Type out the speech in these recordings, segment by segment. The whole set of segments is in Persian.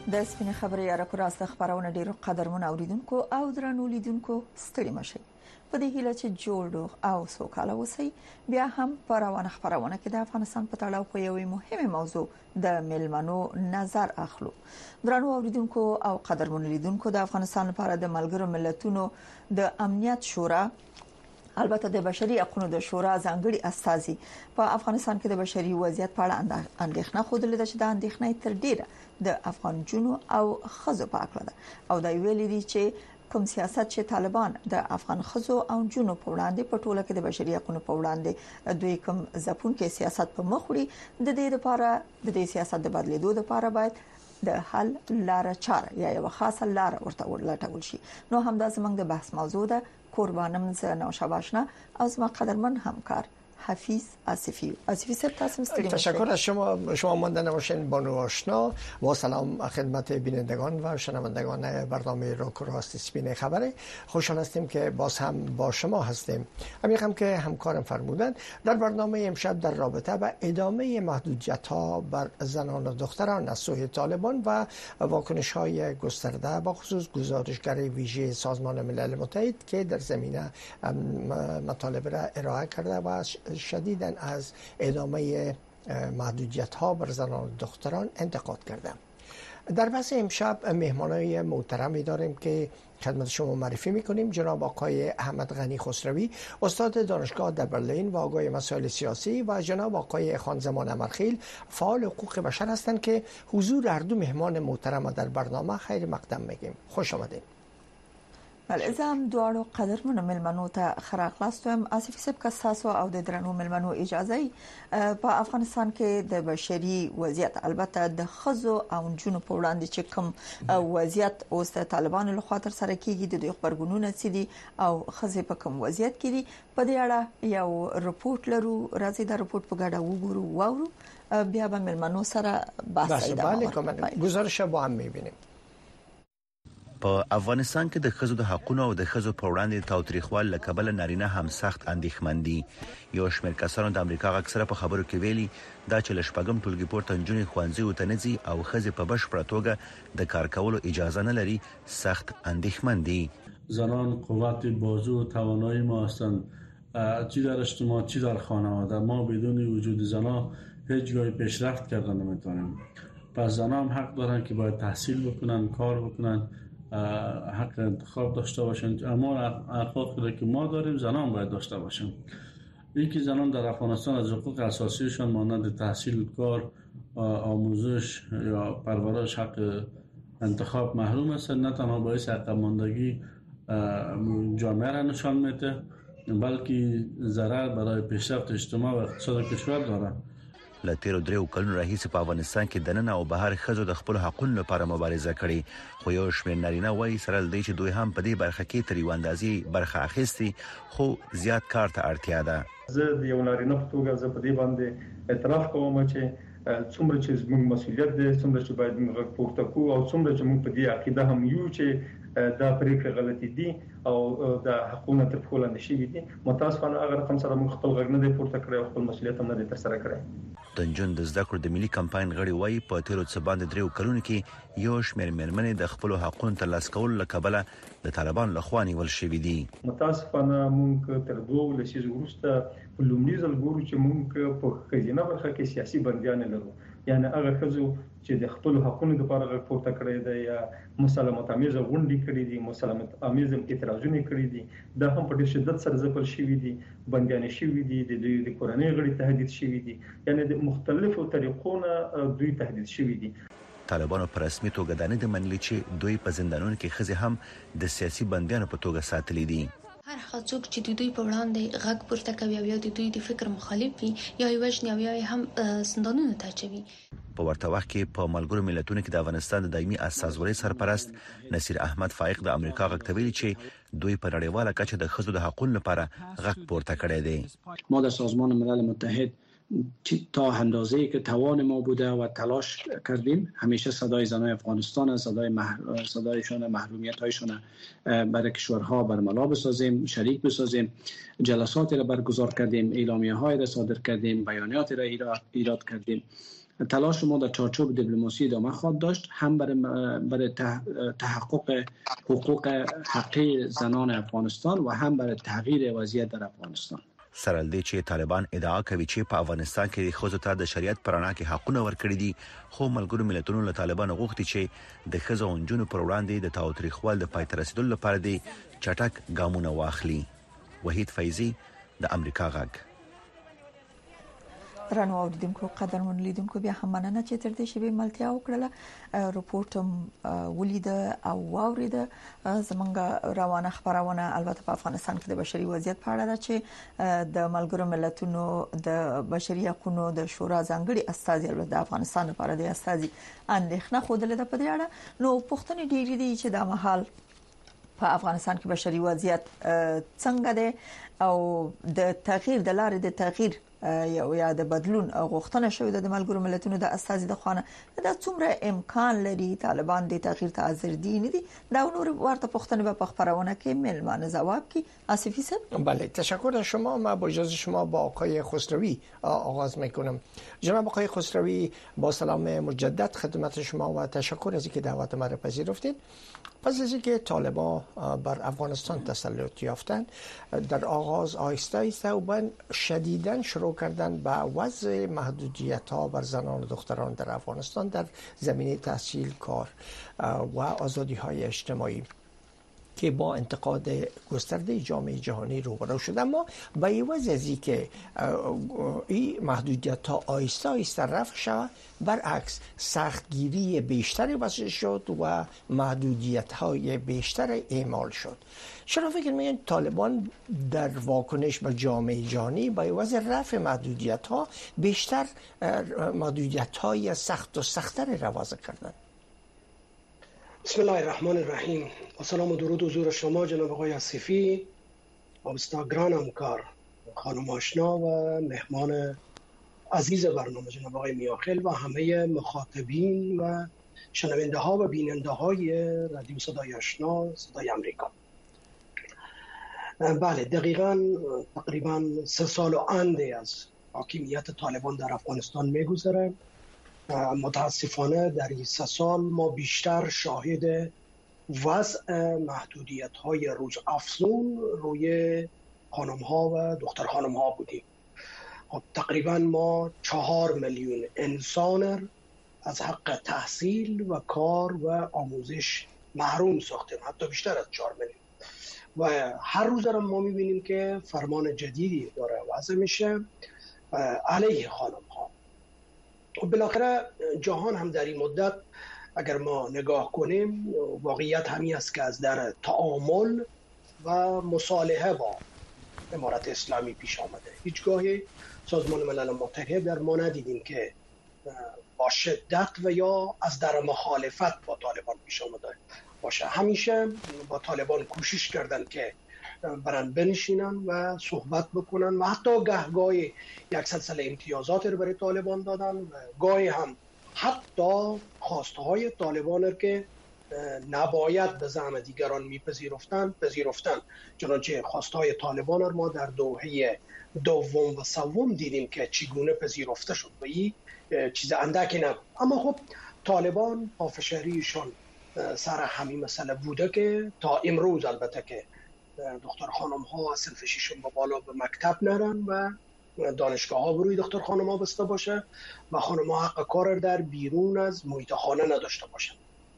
د سپینې خبرې یا راکوراست خبرونه ډیرو قدرمن اوریدونکو او درنو لیدونکو ستړي مشي په دې هیله چې جوړ او سوکاله اوسئ. بیا هم په روانه خبرونه کې د افغانستان په تړاو په یوې مهمه موضوع د ملمنو نظر اخلو. درنو اوریدونکو او قدرمن لیدونکو، د افغانستان لپاره د ملګرو ملتونو د امنیت شورا، البته د بشري حقوقو د شورا ځانګړي استازي په افغانستان کې د بشري وضعیت په اړه اندېښنه خوده لیده چې د اندېښنې تر ډیره د افغان جنو او خزو په اړه ده او دا ویلي دي چې کوم سیاست چې طالبان د افغان خزو او جنو په وړاندې په ټوله کې د بشري حقوقو په وړاندې دوی کوم ځپون کې سیاست په مخ وړي، د دې لپاره د دې سیاست د بدلیدو لپاره باید د حل لار چاره یا یو خاصه لار ورته ولټول شي. نو همدا زموږ د بحث موضوع ده. قربانم ز نوشابه آشنا از ما قدرمن همکار حفیظ آصفی صاحب، تاسو مستقیم تشکر از شما مانده نباشین بانو آشنا. با سلام خدمت بینندگان و شنوندگان برنامه راک و راست سپین خبره. خوشحال هستیم که باز هم با شما هستیم. همین که همکارم فرمودن در برنامه امشب در رابطه با ادامه محدودیت‌ها بر زنان و دختران از سوی طالبان و واکنش‌های گسترده با خصوص گزارشگر ویژه سازمان ملل متحد که در زمینه مطالب را ارائه کرده و شدیداً از ادامه محدودیت‌ها بر زنان و دختران انتقاد کردم. در بحث امشب مهمانای محترمی داریم که خدمت شما معرفی می‌کنیم. جناب آقای احمد غنی خسروی، استاد دانشگاه در برلین و آگاه مسائل سیاسی، و جناب آقای خانزمان امرخیل، فعال حقوق بشر هستند که حضور هر دو مهمان محترم در برنامه خیر مقدم میگیم. خوش آمدید. بله، زم دوارو قدرمن ملمنو ته خراغلاستم. آصفی صاحب که تاسو او د درنو ملمنو اجازه په افغانستان کې د بشري وضعیت، البته د خزو او جنو په وړاندې چې کوم وضعیت اوس د طالبانو لخوا تر سره کیږي، د دوی خبرګونونه سدي او خزې په کوم وضعیت کې دي، په دې اړه یو رپورت لرو. راځي دا رپورت په ګډه وګورو واورو، بیا به ملمنو سره بحث وکړو. گزارش با هم می‌بینیم. په افغانستان کې د خزو د حقوقو او د خزو په وړاندې تاوتریخوال لکبل نارینه هم سخت اندېښمن دي. یو شمېر کسانو د امریکا اکثره په خبرو کې ویلي دا چې لشپګم ټولګي پورته نجونې خوانځي او تنځي او خزې په بشپړه توګه د کار کولو اجازه نه لري، سخت اندېښمن دي. زنان قوت بازو و توانایی ما هستند، چی در اجتماع چی در خانواده. ما بدون وجود زنان هیچ جای پیشرفت کردن نمیتونیم. پس زنان هم حق دارن که باید تحصیل بکنن، کار بکنن، حق انتخاب داشته باشند. اما حقوقی که ما داریم زنان باید داشته باشند. یکی زنان در افغانستان از حقوق اساسیشان مانند تحصیل، کار، آموزش یا پرورش، حق انتخاب محروم هستند. نه تنها باعث عقب ماندگی جامعه را نشان میده، بلکه ضرر برای پیشرفت اجتماع و اقتصاد کشور دارد. له تیرو دریو کلونو راهیسې په افغانستان کې د نن او بهر خزو د خپل حقوقو لپاره مبارزه کړې، خو یو شمېر نارینه وایي سره لدی چې دوی هم په دې برخه کې تر یو اندازې برخه اخیستي، خو زیات کار ته اړتیا ده. زه د یو نارینه په توګه زه په دې باندې اعتراف کوم چې څومره چې زموږ مسؤلیت دی، څومره چې باید موږ پورته کوو او څومره چې موږ په دې عقیده هم یو چې دا پریکړه غلطي دي او د حقوقو تر پښو لاندې شوي دي. متاسفانه هغه رقم سره موږ خپل غږ نه دی پورته کړی او خپل مسؤلیت هم نه دی ترسره کړی. د نجونو د زده کړو د ملي کمپاین غړي وایي په تیرو څه باندې دریو کلونو کې یو شمېر مېرمنې د خپل حقوقو ترلاسه کولو له کبله د طالبان لخوا نیول شوي دي. متاسفانه موږ تر 2 لسیزو وروسته په لومړي ځل ګورو چې موږ په ښځینه برخه کې سیاسي بندیان لرو، یعنی هغه ښځو چې د خپل حقوقو لپاره غږ پورته کړی دی یا مسالمت آمیزه غونډې کړې دي، مسالمت آمیزه اعتراضونه کړې دي، دا هم په ډېر شدت سره ځپل شوي دي، بندیان شوي دي، د کورنۍ غړي تهدید شوي دي، یعنی د مختلفو طریقو نه دوی تهدید شوي دي. طالبانو په رسمي توګه دا نه دي منلي چې دوی په زندانونو کې ښځې هم د سیاسي بندیانو په توګه ساتلي دي. هر څوک چې د دوی په وړاندې غږ پورته کوي او یا د دوی د فکر مخالف وي یا یې وژني او یا هم زندانونو ته اچوي. په ورته وخت کې په ملګرو ملتونو کې د افغانستان د دایمي استازورۍ سرپرست نصیر احمد فائق د امریکا غږ ته ویلي چې دوی په نړیواله کچه د ښځو د حقوقو لپاره غږ پورته کړی دی. ما در سازمان ملل متحد تا اندازه‌ای که توان ما بوده و تلاش کردیم همیشه صدای زنای افغانستان، صدایشان، محرومیت‌هایشان برای کشورها برملا بسازیم، شریک بسازیم. جلساتی را برگزار کردیم، اعلامیه‌های را صادر کردیم، بیانیاتی را ایراد کردیم تلاش ما در چارچوب دیپلماسی ادامه خواهد داشت، هم برای تحقق حقوق حقیقی زنان افغانستان و هم برای تغییر وضعیت در افغانستان. سره چې طالبان ادعا کوي چې په افغانستان کې د ښځو ته د شریعت پر رڼا کې حقونه ورکړي دي، خو ملګرو ملتونو له طالبانو غوښتي چې د ښځو او نجونو پر وړاندې د تاوتریخوال د پای ته رسیدلو لپاره د چټک ګامونه واخلي. وحید فیضی، د امریکا غږ. درنو اوریدونکو، قدرمن لیدونکو، بیا هم مننه چې تر دې شی ملتیا وکړه. رپورټم ولید او واورید زمونږ روانه خبرونه البته په افغانستان کې د بشري وضعیت په اړه ده چې د ملګرو ملتونو د بشري حقوقو د شورا ځانګړي استازي البته د افغانستان لپاره د استازي اندېښنه خوده ده په دې اړه. نو پوښتنې ډېرې دي چې د محل په افغانستان کې بشري وضعیت څنګه ده او د تغییر د لارې د تغییر یا د بدلون غوښتنه شوې ده د ملګرو ملتونو د استازي د خوانه. دا څومره امکان لري طالبان د تغییر ته حاضر دي نه دي؟ دا نور ورته پوښتنه په خبرونه کې ملمانه جواب کی آصفی صاحب. بله، تشکر از شما. ما با اجازه شما با آقای خسروی آغاز میکنم. جناب آقای خسروی، با سلام مجدد خدمت شما و تشکر از اینکه دعوت ما را پذیرفتید. پس از اینکه طالبان بر افغانستان تسلط یافتند، در آغاز آهسته آهسته و شدیداً شروع کردن به وضع محدودیت‌ها بر زنان و دختران در افغانستان در زمینه تحصیل، کار و آزادی‌های اجتماعی که با انتقاد گسترده جامعه جهانی روبرو شد. اما با عوض از اینکه این محدودیت‌ها آهسته آهسته رفع شد، برعکس سختگیری بیشتری وضع شد و محدودیت‌های بیشتر اعمال شد. چرا فکر می‌کنید طالبان در واکنش به جامعه جهانی با عوض رفع محدودیت‌ها بیشتر محدودیت‌های سخت و سخت‌تر را وضع کردند؟ بسم الله الرحمن الرحیم. با سلام و درود حضور شما جناب آقای آصفی، آبستاگران همکار، خانم آشنا و مهمان عزیز برنامه جناب آقای میاخیل و همه مخاطبین و شنونده ها و بیننده های رادیو صدای آشنا، صدای امریکا. بله، دقیقاً تقریباً 3 سال و اندی از حاکمیت طالبان در افغانستان میگذره. متاسفانه در این 3 سال ما بیشتر شاهد وضع محدودیت های روز افزون روی خانم ها و دختر خانم ها بودیم. خب تقریبا ما 4 میلیون انسان از حق تحصیل و کار و آموزش محروم ساختیم، حتی بیشتر از 4 میلیون. و هر روز هم ما میبینیم که فرمان جدیدی داره وضع میشه علیه خانم ها. بالاخره جهان هم در این مدت اگر ما نگاه کنیم واقعیت همین است که از در تعامل و مصالحه با امارت اسلامی پیش آمده. هیچگاهی سازمان ملل متحد در ما ندیدیم که با شدت و یا از در مخالفت با طالبان پیش آمده باشه. همیشه با طالبان کوشش کردن که برن بنشینن و صحبت بکنن و حتی گاهی یک سلسله امتیازات رو برای طالبان دادن و گاهی هم حتی خواستهای طالبان رو که نباید به زعم دیگران میپذیرفتن پذیرفتن. چنانچه خواستهای طالبان رو ما در دوحه دوم و سوم دیدیم که چگونه پذیرفته شد و این چیز اندکی نبود. اما خب طالبان پافشاریشون سر همین مسئله بوده که تا امروز البته که دختر خانم ها از صنف ششم به بالا به مکتب نرن و دانشگاه ها بروی دختر خانم ها بسته باشه و خانم ها حق کار در بیرون از محیط خانه نداشته باشن.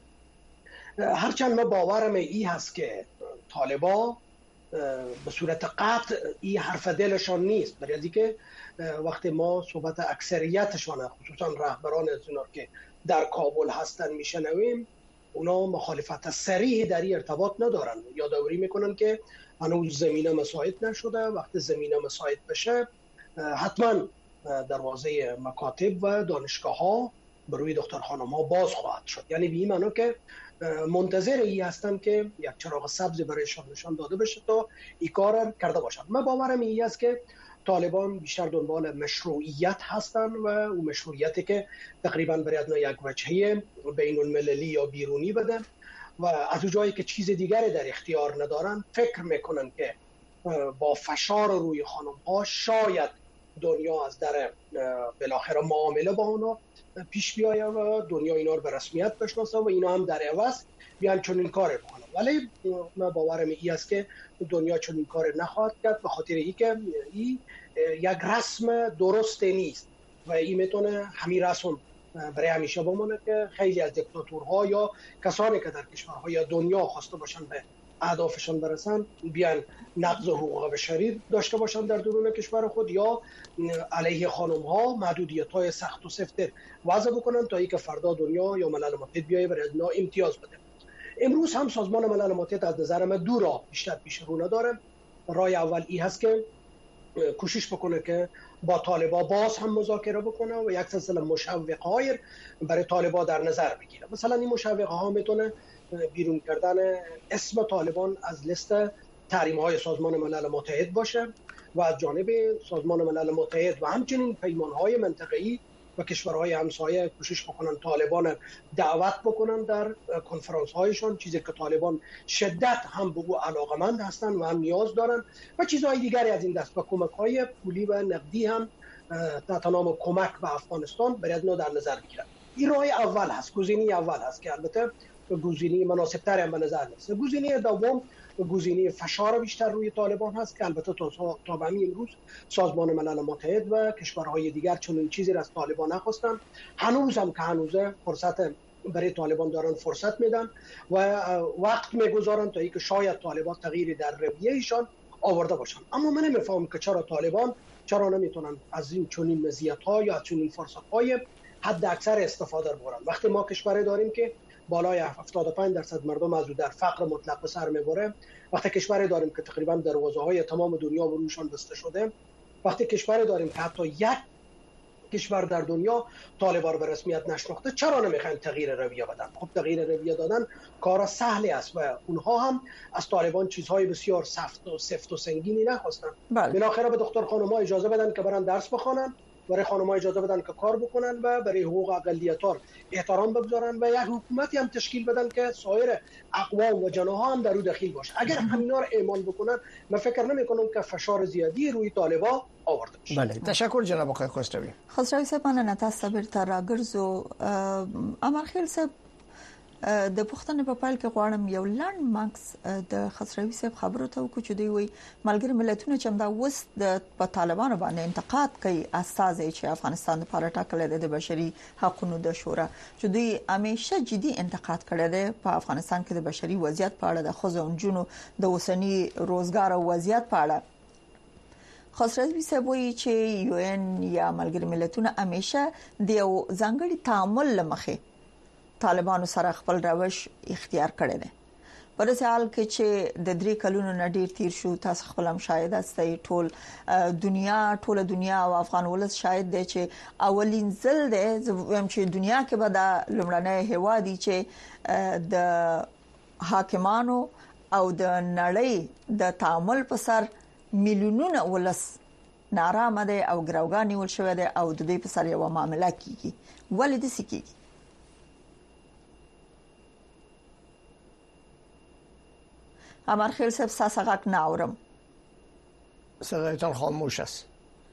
هرچند ما باورم این هست که طالبا به صورت قطع این حرف دلشان نیست، برای از اینکه وقتی ما صحبت اکثریتشان خصوصا رهبران از اونا که در کابل هستن میشنویم، اونا مخالفت صریح در این ارتباط ندارن. یادآوری میکنن که هنوز زمینه مساعد نشده، وقتی زمینه مساعد بشه حتما دروازه مکاتب و دانشگاه ها بروی دختر خانم ها باز خواهد شد. یعنی به این معنی که منتظر این هستن که یک چراغ سبز برایشان نشان داده بشه تا این کار کرده باشن. من باورم این است که طالبان بیشتر دنبال مشروعیت هستن و اون مشروعیتی که تقریبا برای یک وجهه بین المللی یا بیرونی بده و از اون جایی که چیز دیگری در اختیار ندارن فکر میکنن که با فشار روی خانم ها شاید دنیا از در بالاخره معامله با اونا پیش بیایه و دنیا اینا رو به رسمیت بشناسه و اینا هم در عوض بیان چون این کار کنه. ولی من باورم این است که دنیا چون این کار نخواهد کرد، به خاطر اینکه این یک رسم درست نیست و این میتونه همین رسم برای همیشه بمونه که خیلی از دیکتاتورها یا کسانی که در کشورهای دنیا خواسته باشن به اهدافشان برسن بیان نقض حقوق بشری داشته باشن در درون کشور خود یا علیه خانم ها محدودیت های سخت و سفت وضع بکنن تا اینکه فردا دنیا یا ملل متحد بیایه برای اینا امتیاز بده. امروز هم سازمان ملل متحد از نظر من دو راه بیشتر پیش رو نداره. راه اول این هست که کوشش بکنه که با طالبان باز هم مذاکره بکنه و یک سلسله مشوق‌های برای طالبان در نظر بگیره. مثلا این مشوق‌ها میتونه بیرون کردن اسم طالبان از لیست تحریم‌های سازمان ملل متحد باشه و از جانب سازمان ملل متحد و همچنین پیمان‌های منطقه‌ای و کشورهای همسایه کوشش بکنن طالبان دعوت بکنن در کنفرانس‌هایشان، چیزی که طالبان شدت هم به او علاقمند هستن و هم نیاز دارن و چیزهای دیگری از این دست و کمک‌های پولی و نقدی هم تحت نام کمک به افغانستان برای اینا در نظر بگیرن. این راه اول هست، گزینه اول هست که البته گزینه مناسب‌تر هم به نظر میاد. گزینه دوم گزینه فشار بیشتر روی طالبان هست که البته تا به همین امروز سازمان ملل متحد و کشورهای دیگر چنین چیزی را از طالبان نخواستن. هنوز هم که هنوزه فرصت برای طالبان دارن فرصت میدن و وقت میگذارن تا اینکه شاید طالبان تغییری در رویه‌شان آورده باشن. اما من نمیفهمم که چرا طالبان نمیتونن از این چنین مزیت‌ها یا از چنین فرصت‌های حد اکثر استفاده بکنن. وقتی ما کشوری داریم که بالای 75% مردم از در فقر مطلق به سر میبره، وقتی کشوری داریم که تقریبا دروازه‌های تمام دنیا به روشان بسته شده، وقتی کشوری داریم که حتی یک کشور در دنیا طالبان به رسمیت نشناخته، چرا نمیخواین تغییر رویه بدن؟ خب تغییر رویه دادن کار سهلی است و اونها هم از طالبان چیزهای بسیار سفت و سنگینی نخواستن. بالاخره به دختر خانم‌ها اجازه بدن که برن درس بخونن، برای خانم‌ها اجازه بدن که کار بکنن و برای حقوق اقلیت‌ها احترام بگذارن و یک حکومتی هم تشکیل بدن که سایر اقوام و جناح‌ها هم در او دخیل باشه. اگر همینا رو اعمال بکنن، من فکر نمی‌کنم که فشار زیادی روی طالبان آورده بشه. بله، تشکر جناب آقای خسروی. خسروی صاحب، مننه. تاسو بیرته راګرځو. امرخیل صاحب، د پښتنې په پایل کې غواړم یو لنډ ماکس د خسروي صاحب خبرو ته وکړو چې دوی وایي ملګری ملتونه چې دا وس د طالبانو باندې انتقاد کوي استازي چې افغانستان لپاره ټاکل دي د بشري حقوقو د شورا، چې دوی همیشه جدي انتقاد کړی دی په افغانستان کې د بشري وضعیت په اړه، د ښځو نجونو د اوسنی روزګار او وضعیت په اړه. خسروي صاحب وایي چې یو ان یا ملګری ملتونه همیشه د یو ځانګړي تعامل لمخې طالبانو سره خپل روش اختیار کړی دی. په داسې حال کې چې د 3 کلونو نه ډیر تیر شو، تاسو خپل هم شاهد استئ، ټول دنیا او افغان ولس شاهد دی چې اولین ځل دی زم چې دنیا کې به د لمړنۍ هوادي چې د حاکمانو او د نړۍ د تعامل په سر میلیونونه ولس نارامه دي او ګراوګان نیول شوی دی او د دې په سر یو معاملې کیږي. ولې د سکیږي؟ امرخیل صاحب ساسغک ناورم. صدایتان خاموش است.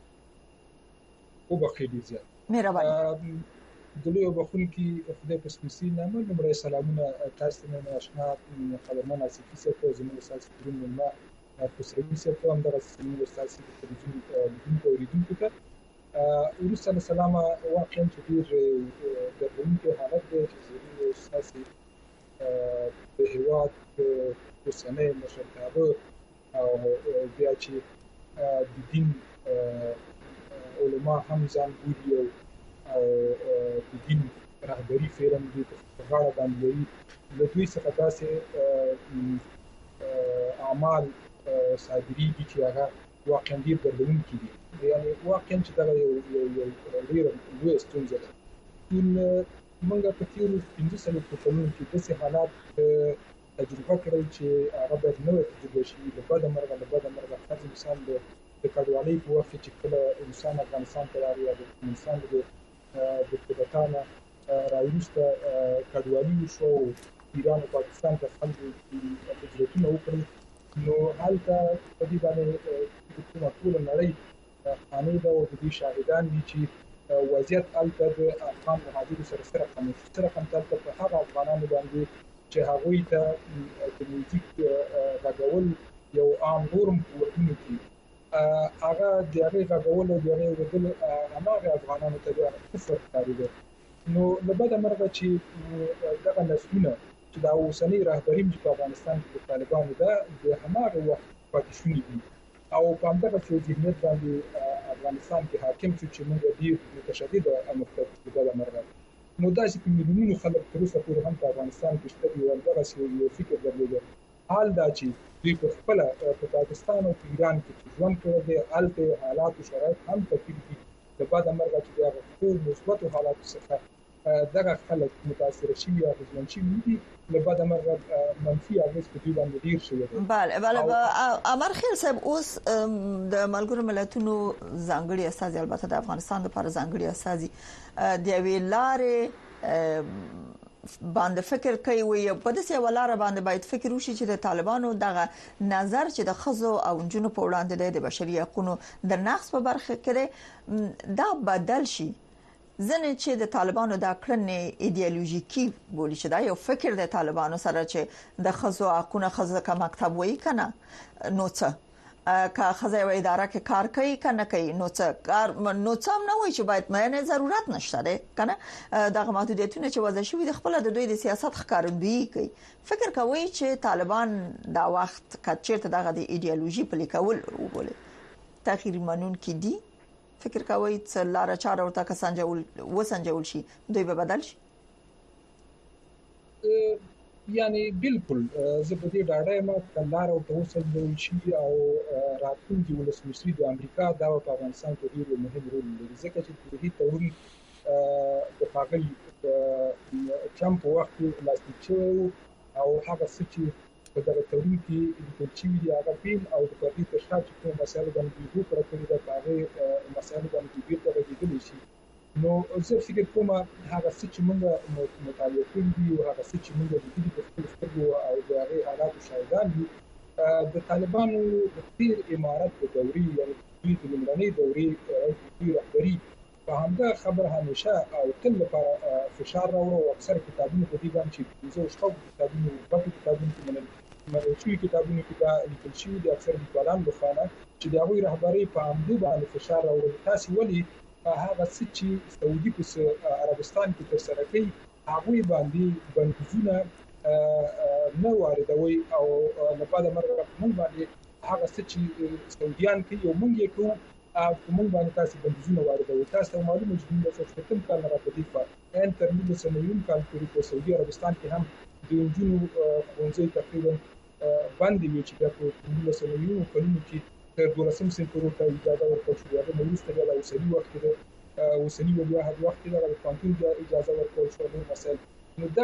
او بخیلی زیاد. مهربانی. دلوی او بخونکی خدای پسپیسی نامه نمره سلامونه تاسو ته آشنا خبرمان اسکی سره زموږ اساس کړم ما خسروي صاحب هم درس زموږ اساس تلویزیون لیدونکو اوریدونکو ته ورسره سلام واقعا چې ډیر د حالت د اساس په هیواد اوسنۍ مشرتابه او بیا چې د دین علما هم ځان بولي او د دین رهبري فعلا د غاړه باندې لري، له دوی څخه داسې اعمال صادرېږي چې هغه واقعا ډېر دردونکي دي. یعنې واقعا چې دغه یو ډېره لویه ستونزه ده. موږ په تېرو 15 کلونو کې داسې حالات تجربه کړی چې هغه باید نوې تجربه شي. د بده مرغه فرض مثال د کډوالۍ په وخت کې چې کله انسان افغانستان ته راغی یا د افغانستان د تبتانه راوروسته کډوالي وشو او ایران او پاکستان ته خلکو هجرتونه وکړي، نو هلته په دې باندې د ټوله نړۍ خانه ده او د دې شاهدان دي چې وضعیت الته د افغان مهاجرو سره کوم سره کوم تل په هغه افغانانو باندې چې هغوی ته د میوزیک غږول یو عام نورم ورته کی هغه د هغه غږول او د هغه ورغل هغه افغانانو ته د کفر کاریږي نو لبد مرغه چې دغه نسلونه چې دا اوسنۍ رهبری په افغانستان کې د طالبانو ده د هماغه وخت پاتې شوی دي او په همدغه ذهنیت باندې افغانستان کې حاکم چې موږ ډیر متشدد او مختلف د مرغه نو داسې په میلیونونو خلک تر اوسه پورې هم په افغانستان کې شته یو دغه یو فکر درلود حال دا چې دوی په خپل په پاکستان او ایران کې ژوند کوي د الته حالات او شرایط هم تفصیل دي د بعد مرغه چې دغه خو مثبت حالات څخه دغه خلک متاثر شي یا ځوان شي دي له بعد مرغه منفي اغیز په دې باندې ډیر شوی دی بله امر خیل صاحب اوس د ملګرو ملتونو ځانګړي استازي البته د افغانستان لپاره ځانګړي استازي د ویلارې باندې فکر کوي وي په دې ولاره باندې باید فکر وشي چې د طالبانو دغه نظر چې د خزو او جنونو په وړاندې د بشري حقوقو د نقض په برخه کې دا بدل شي ځنه چې د طالبانو د کړنې ایدئولوژیکی بولی چې دا یو فکر د طالبانو سره چې د خزو حقوقو خزو کا مکتب وای کنه نو څه کا خزه و اداره کې کار کوي کنه کوي نو څه کار نو څه نه وای چې باید مې ضرورت نشته ده کنه دغه محدودیتونه چې وضع شوی د خپل د دوی د سیاست ښکارندوی کوي فکر کوي چې طالبان دا وخت کچېرته دغه د ایدئولوژي په لیکول وبوله تغییر منون کې دي فکر کوي چې لاره چاره ورته وسنجول شي دوی به بدل شي یعنی بالکل زه په دې ډاډه یم چې لاره او وسنجول شي او راتلونکي ولسمشري د امریکا دا په افغانستان کې ډېر مهم رول لري ځکه چې په دې تورن د پاګل چمپ وخت لاسلیک شوی او هغه چې په دغه تورن کې د چوي دی هغه فین او د پردي تشکیل چې کوم مسایل باندې دوی پر کړی دا هغه مسایل باندې دوی ته راځي شي نو زه فکر کوم هغه چې موږ مطالعه کوي او هغه چې موږ د دې په سترګو او د هغه حالات شاهدان دي د طالبانو د تیر امارت د دوري یعنی دوی د لمړنۍ دوري رهبری په همدا خبر همیشه او تل لپاره فشار راوړو او اکثر کتابونه په دې باندې چې زه شخص کتابونه په کتابونو کې منل کتابونه کې دا لیکل شوی د اکثر لیکوالان لخوا چې د هغوی رهبری په همدې باندې فشار راوړي تاسو ولې هغه چې سعودي په عربستان کې تر سره کوي هغوی باندې بندیزونه نه واردوي او لپاره مرګ موږ باندې هغه چې سعوديان کوي او موږ یې کوو موږ باندې تاسو بندیزونه واردوي تاسو معلومه چې موږ څه کوم کار نه راپدې په ان تر موږ سنوین کال پورې په سعودي عربستان کې هم د جنونو خونځي تقریبا باندې وی چې په موږ سنوین کلونو کې تر 12 سنت پورې ته اجازه ورکړل شو دا نو ستاسو د اوسنی وخت کې اوسنی ویاه د وخت کې د کانټین اجازه ورکړل شو نو مثلا نو دا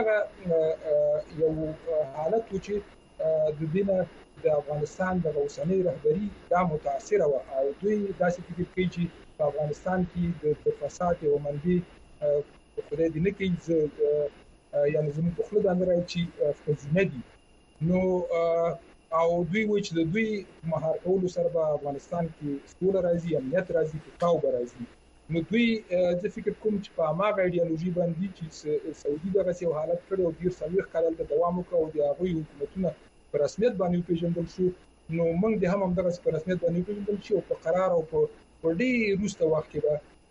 یو حالت و چې د دینه د افغانستان د اوسنی رهبری دا متاثر او دوی داسې فکر کوي چې په افغانستان کې د فساد او منبي خدای دې نه کوي یعنی زموږ په خپل باندې راځي فزینه دي نو او دوی وایي چې د دوی مهار کولو سره په افغانستان کې سوله راځي امنیت راځي تاو راځي نو دوی د فکر کوم چې په هغه ایدئولوژي باندې چې سعودي دغه یو حالت کړو او ډیر سلیخ کال د دوام وکړو د هغه حکومتونه په رسمیت باندې پیژندل شو نو موږ د هم دغه په رسمیت باندې پیژندل شو په قرار او په ډیر روسته وخت کې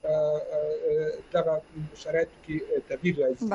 دغه شرایط کې تغییر راځي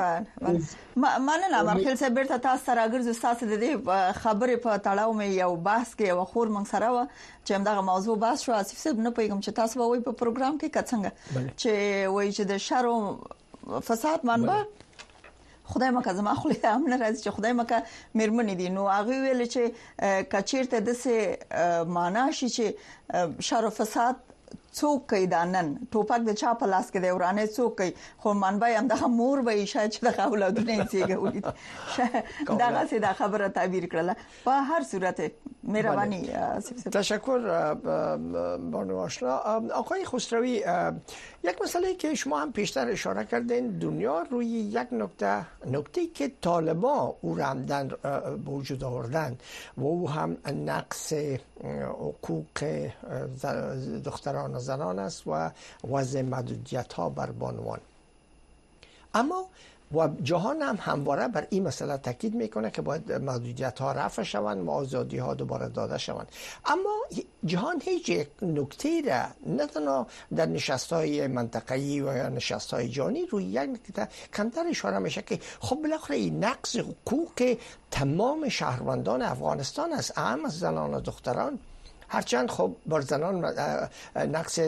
مننه مرخیل صاحب بیرته تاسو سره ګرځو تاسو د دې خبرې په تړاو مې یو بحث کې یو خور من سره و چې همدغه موضوع بحث شو اسف صاحب نه پیغام چې تاسو وایي په پروګرام کې کڅنګ چې وایي چې د شر او فساد منبع خدای مکه زما خو له هم نه راځي چې خدای مکه مېرمنې دي نو هغه ویل چې کچیرته د څه معنا شي چې شر او فساد څوک کوي دانن ټوپک د چا په لاس کې دی ورانه څوک کوي خو منبع هم د مور به شاید چې د اولادونه یې څنګه دا څه دا خبره تعبیر کړله په هر صورت مهرباني تشکر بانو آشنا آقای خسروی یک مسئله که شما هم پیشتر اشاره کردین دنیا روی یک نکته که طالبان او را همدن به وجود آوردن و او هم نقص حقوق دختران و زنان است و وضع محدودیت ها بر بانوان. اما و جهان هم همواره بر این مسئله تاکید میکنه که باید محدودیت ها رفع شوند و آزادی ها دوباره داده شوند. اما جهان هیچ یک نکته را نه تنها در نشست های منطقه‌ای و یا نشست های جهانی روی یک نکته کمتر اشاره میشه که خب بالاخره این نقض حقوق تمام شهروندان افغانستان است، اهم از زنان و دختران. هرچند خب بر زنان نقص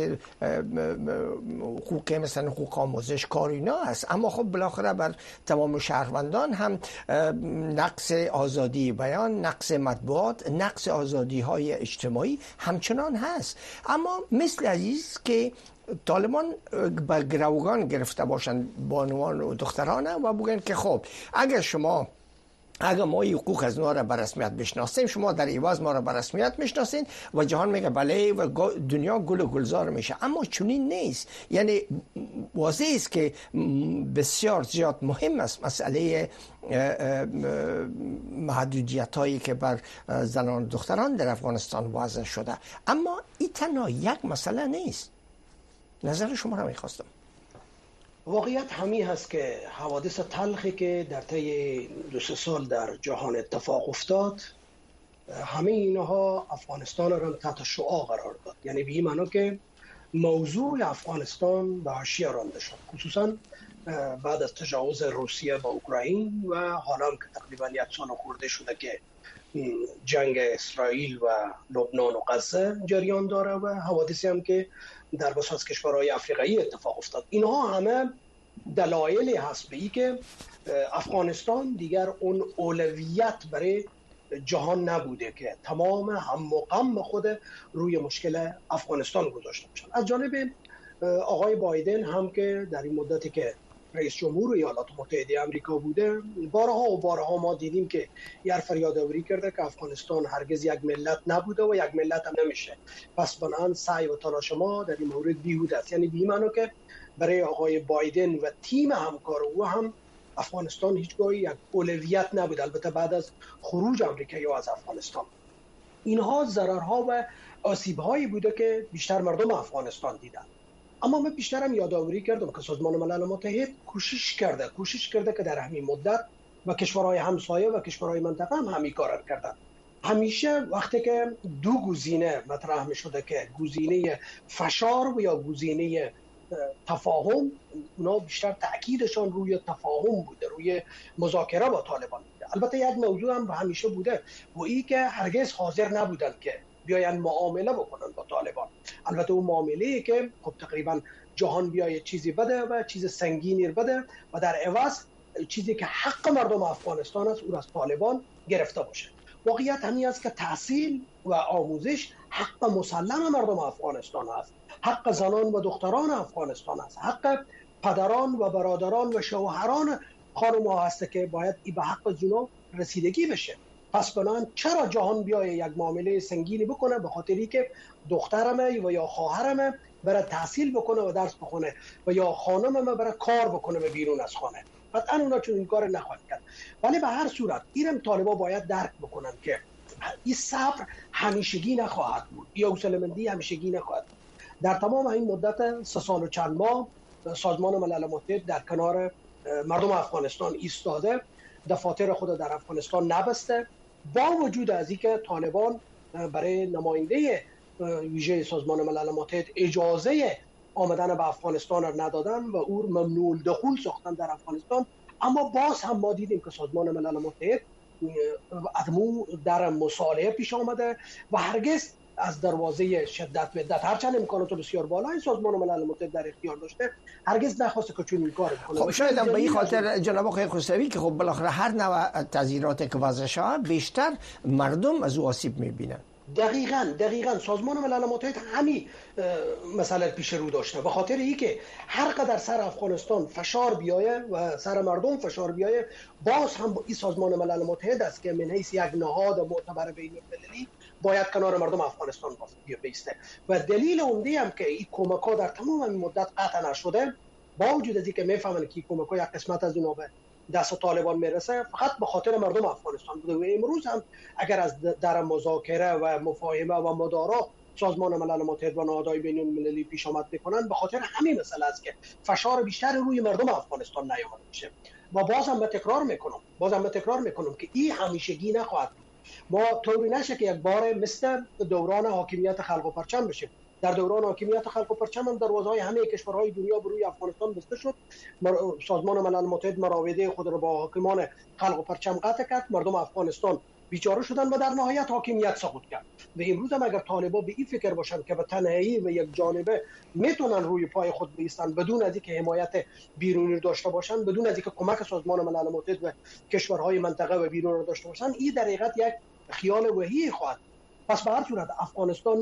حقوق مثلا حقوق آموزش کار اینا هست، اما خب بالاخره بر تمام شهروندان هم نقص آزادی بیان، نقص مطبوعات، نقص آزادی های اجتماعی همچنان هست. اما مثل عزیز که طالبان به گروگان گرفته باشند بانوان و دختران و بگن که خب اگر ما حقوق از ما را به رسمیت بشناسیم، شما در عوض ما را به رسمیت میشناسین و جهان میگه بله و دنیا گل و گلزار میشه. اما چنین نیست. یعنی واضح است که بسیار زیاد مهم است مسئله محدودیت هایی که بر زنان و دختران در افغانستان وضع شده، اما این تنها یک مسئله نیست. نظر شما را میخواستم. واقعیت همین هست که حوادث تلخی که در طی 2-3 سال در جهان اتفاق افتاد، همه اینها افغانستان را تحت شعاع قرار داد. یعنی به این معنی که موضوع افغانستان به حاشیه رانده شد، خصوصا بعد از تجاوز روسیه با اوکراین و حالا هم که تقریبا 1 سال خورده شده که جنگ اسرائیل و لبنان و غزه جریان داره و حوادثی هم که در بسیاری از کشورهای آفریقایی اتفاق افتاد. اینها همه دلایلی هست به این که افغانستان دیگر اون اولویت برای جهان نبوده که تمام هم و غم خود روی مشکل افغانستان گذاشته باشن. از جانب آقای بایدن هم که در این مدتی که رئیس جمهور ایالات متحده آمریکا بوده، بارها ما دیدیم که یه فریادآوری کرده که افغانستان هرگز یک ملت نبوده و یک ملت هم نمیشه. پس بنابراین سعی و تلاش ما در این مورد بیهوده است. یعنی بی معنی که برای آقای بایدن و تیم همکار او هم افغانستان هیچگاه یک اولویت نبوده. البته بعد از خروج آمریکایی‌ها از افغانستان اینها ضررها و آسیب‌هایی بوده که بیشتر مردم افغانستان دیدن. اما من بیشتر هم یادآوری کردم که سازمان ملل متحد کوشش کرده که در همین مدت و کشورهای همسایه و کشورهای منطقه هم همین کار کردن. همیشه وقتی که دو گزینه مطرح می شده که گزینه فشار و یا گزینه تفاهم، اونا بیشتر تأکیدشان روی تفاهم بوده، روی مذاکره با طالبان بوده. البته یک موضوع هم همیشه بوده و این که هرگز حاضر نبودن که بیاین معامله بکنن با طالبان. البته اون معامله‌ای که خب تقریبا جهان بیاید چیزی بده و چیز سنگینی بده و در عوض چیزی که حق مردم افغانستان است او را از طالبان گرفته باشه. واقعیت همین است که تحصیل و آموزش حق مسلم مردم افغانستان است، حق زنان و دختران افغانستان است، حق پدران و برادران و شوهران خانم‌ها است که باید این به حق زنا رسیدگی بشه. پس بنابراین چرا جهان بیای یک معامله سنگینی بکنه به خاطری که دخترمه و یا خواهرمه برای تحصیل بکنه و درس بخونه و یا خانممه برای کار بکنه به بیرون از خانه؟ قطعا اونا چون این کار نخواهد کرد. ولی به هر صورت اینم طالبا باید درک بکنن که این صبر همیشگی نخواهد بود، یا حوصله‌مندی همیشگی نخواهد بود. در تمام این مدت 3 سال و چند ماه سازمان ملل متحد در کنار مردم افغانستان ایستاده، دفاتر خود در افغانستان نبسته، با وجود از اینکه طالبان برای نماینده ویژه سازمان ملل متحد اجازه آمدن به افغانستان را ندادن و او ممنوع الدخول ساختن در افغانستان، اما باز هم ما دیدیم که سازمان ملل متحد ادمو در مصالحه پیش آمده و هرگز از دروازه شدت بدت، هرچند امکانات بسیار بالای سازمان ملل متحد در اختیار داشته، هرگز نخواسته که چون این کار بکنه. خب شاید به این خاطر جناب آقای خسروی که خب بالاخره هر نوع تغییراتی که وضع شود بیشتر مردم از او آسیب می‌بینن. دقیقاً سازمان ملل متحد همین مسئله پیش رو داشته، به خاطر اینکه هر قدر سر افغانستان فشار بیایه و سر مردم فشار بیایه، باز هم این سازمان ملل متحد است که من حیث یک نهاد معتبر بین‌المللی باید کنار مردم افغانستان بیسته. و دلیل عمده هم که این کمک‌ها در تمام این مدت قطع نشده، با وجود از اینکه میفهمن که کمک‌ها یک قسمت از اونها به دست طالبان میرسه، فقط به خاطر مردم افغانستان بوده. و امروز هم اگر از در مذاکره و مفاهمه و مدارا سازمان ملل متحد و نهادهای بین المللی پیش آمد میکنن به خاطر همین مسئله است که فشار بیشتر روی مردم افغانستان نیامده میشه. و بازم من تکرار میکنم که این همیشگی نخواهد. ما طوری نشه که یک بار مثل دوران حاکمیت خلق و پرچم بشه. در دوران حاکمیت خلق و پرچم هم دروازه‌های همه کشورهای دنیا بر روی افغانستان بسته شد. سازمان ملل متحد مراوده خود را با حاکمان خلق و پرچم قطع کرد. مردم افغانستان بیچاره شدن و در نهایت حاکمیت سقوط کرد. و امروز هم اگر طالبان به این فکر باشند که به تنهایی و یک جانبه میتونن روی پای خود بایستند بدون از اینکه حمایت بیرونی داشته باشند، بدون از اینکه کمک سازمان ملل متحد و کشورهای منطقه و بیرون را داشته باشند، این در حقیقت یک خیال وحی خواهد. پس به هر صورت افغانستان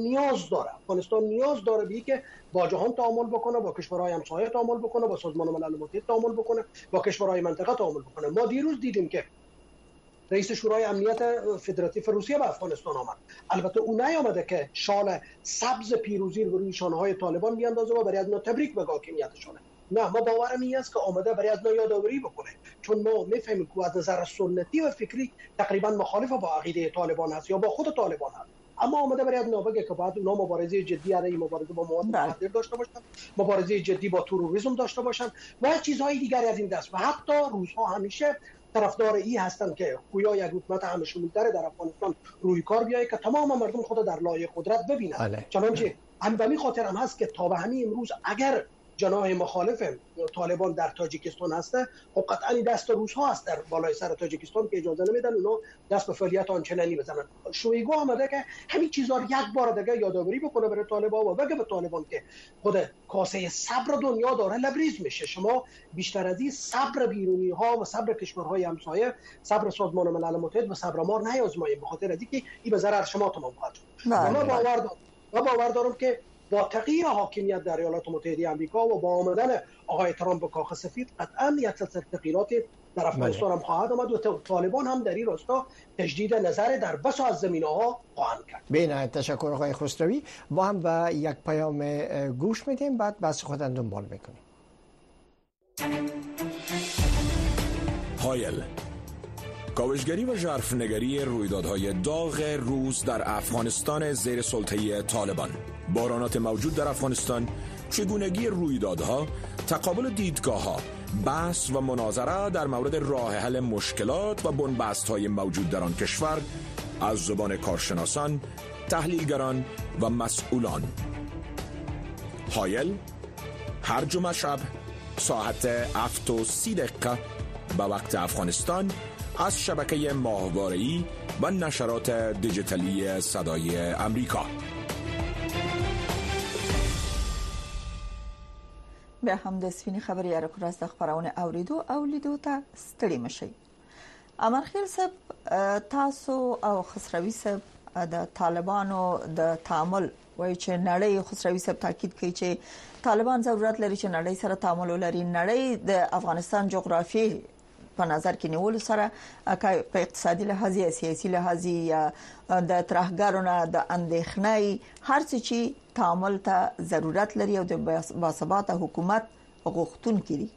نیاز داره به اینکه با جهان تعامل بکنه، با کشورهای همسایه تعامل بکنه، با سازمان ملل متحد تعامل بکنه، با کشورهای منطقه تعامل بکنه. ما دیروز دیدیم که رئیس شورای امنیت فدراتیو روسیه به افغانستان آمد. البته اون نیامده که شال سبز پیروزی رو روی شانه‌های طالبان بیاندازه و برای از ما تبریک بگه حاکمیتشونه. نه، ما باورم این است که آمده برای از ما یادآوری بکنه، چون ما میفهمیم که از نظر سنتی و فکری تقریبا مخالف با عقیده طالبان هست یا با خود طالبان هست، اما آمده برای از ما بگه که باید اونا مبارزه جدی علیه مبارزه با مواد مخدر داشته باشن، مبارزه جدی با تروریسم داشته باشن و چیزهای دیگری از این دست. و حتی روزها همیشه طرفدار این هستند که گویا یک حکومت همه شمول‌تر در افغانستان روی کار بیاید که تمام مردم خود در لایه قدرت ببینند. چنانچه همین خاطر هم هست که تا به همین امروز اگر جناح مخالف طالبان در تاجیکستان هسته، خب قطعا دست روس‌ها هست در بالای سر تاجیکستان که اجازه نمیدن اونا دست به فعالیت آنچنانی بزنن. شویگو آمده که همین چیزا رو یک بار دیگه یادآوری بکنه برای طالبان و بگه به طالبان که خود کاسه صبر دنیا داره لبریز میشه. شما بیشتر از این صبر بیرونی ها و صبر کشورهای همسایه، صبر سازمان ملل متحد و صبر ما نیازمایید، به خاطر اینکه این به ضرر شما تمام خواهد شد. ما باور دارم که با تغییر حاکمیت در ایالات متحده آمریکا و با آمدن آقای ترامپ به کاخ سفید قطعاً یک سلسله تغییرات در افغانستان هم خواهد آمد و طالبان هم در این راستا تجدید نظر در بسا از زمینه‌ها خواهند کرد. بینایت تشکر آقای خسروی. با هم به یک پیام گوش میدیم، بعد بحث خودم دنبال میکنیم. هایل، کاوشگری و ژرفنگری رویدادهای داغ روز در افغانستان زیر سلطه طالبان، بحرانات موجود در افغانستان، چگونگی رویدادها، تقابل دیدگاه‌ها، بحث و مناظره در مورد راه حل مشکلات و بنبست‌های موجود در آن کشور از زبان کارشناسان، تحلیلگران و مسئولان. هایل هر جمعه شب ساعت 7:30 به وقت افغانستان از شبکه ماهواره‌ای و نشرات دیجیتالی صدای امریکا. بیا هم د سپینې خبرې یا راست خبرونه او لیدو ته ستړي مشي. امرخیل صاحب، تاسو او خسروی صاحب د طالبانو د تعامل وایي چې نړۍ، خسروی صاحب تاکید کوي چې طالبان ضرورت لري چې نړۍ سره تعامل ولري. نړۍ د افغانستان جغرافي په نظر کې نیول سره په اقتصادي لحاظ یا سیاسي لحاظ یا د ترهګرونو د اندېښنې هر څه چې تعامل ته ضرورت لري او د باثباته حکومت غوښتونکي دي.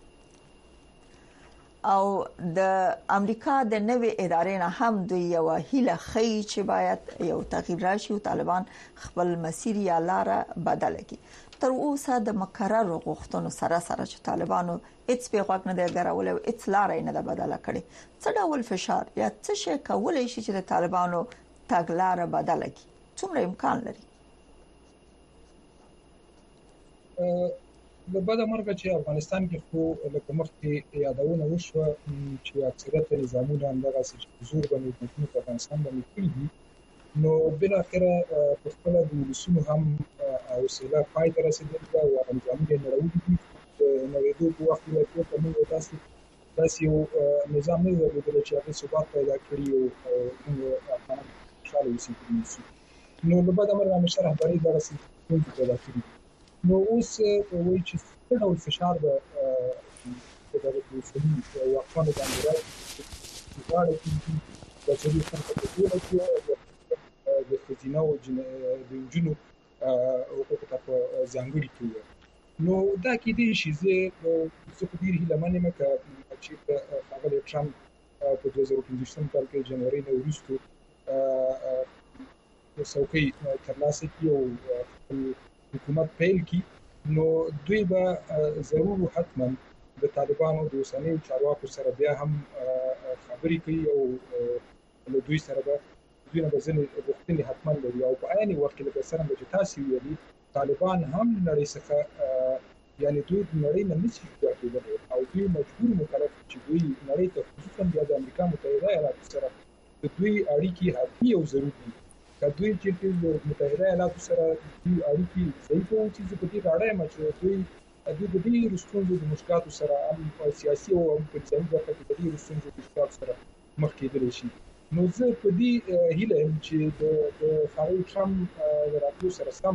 او د امریکا د نوې ادارې نه هم دوی یو هیله خي چې باید یو تغییر راشي او طالبان خپل مسیر یا لار بدل کړي. تر اوسه د مکرر غوښتنو سره چې طالبانو هیڅ پیغام نه دی غراول او هیڅ لار نه ده بدله کړي. څه ډول فشار یا څه شي کولای شي چې د طالبانو تګلارې بدله کړي؟ څومره امکان لري؟ له بعد مرګ چې افغانستان کې خو لکه مخکې یادونه وشوه چې اکثریت نظامونه همدغه زور باندې په افغانستان باندې کېږي، نو بالاخره په خپل د ولسونو هم حوصله پای ته رسېدلې ده او نظامونه یې نړولي دي. د نړېدو په وخت کې ټول موږ داسې یو نظام نه درلودلی چې هغه ثبات پیدا کړي او موږ افغانان خوشحاله اوسېږو. نو له بعد مرګ همیشه رهبري دغسې ستونزې پیدا کړي. نو اوس وایي چې څه ډول فشار به په دغه اوسني واکمنو باندې راشي چې غواړي چې د څلور خلکو په ټوله کې د ښځینه او د نجونو حقوقو ته په ځانګړي توګه. نو دا کېدای شي زه په ډېر هیله یم چې ښاغلی ټرمپ په 2015 کال کې جنوري نه وروستو څوکۍ ترلاسه کړي او حکومت پیل کړي نو دوی به ضرور حتما د طالبانو د اوسنیو چارواکو سره بیا هم خبرې کوي او له دوی سره به دوی نه ځنې غوښتنې حتما لري او په عین وخت کې لکه څنګه چې تاسو ویلي طالبان هم نړۍ څخه یعنی دوی نړۍ نه نشي کېدای او دوی مجبور مکلف چې دوی نړۍ ته خصوصا د امریکا متحده ایالاتو سره د دوی اړیکې حتمي او ضروري دي دوی چې د متحده ایالاتو سره دوی اړیکې صحیح کوي چې په دې اړه هم چې دوی د دې رسټونو د مشکلاتو سره هم سیاسي او اقتصادي برخه کې د دې رسټونو د مشکلاتو سره مخ کېدل شي نو زه په دې هیله هم چې د خارج هم راتلو سره سم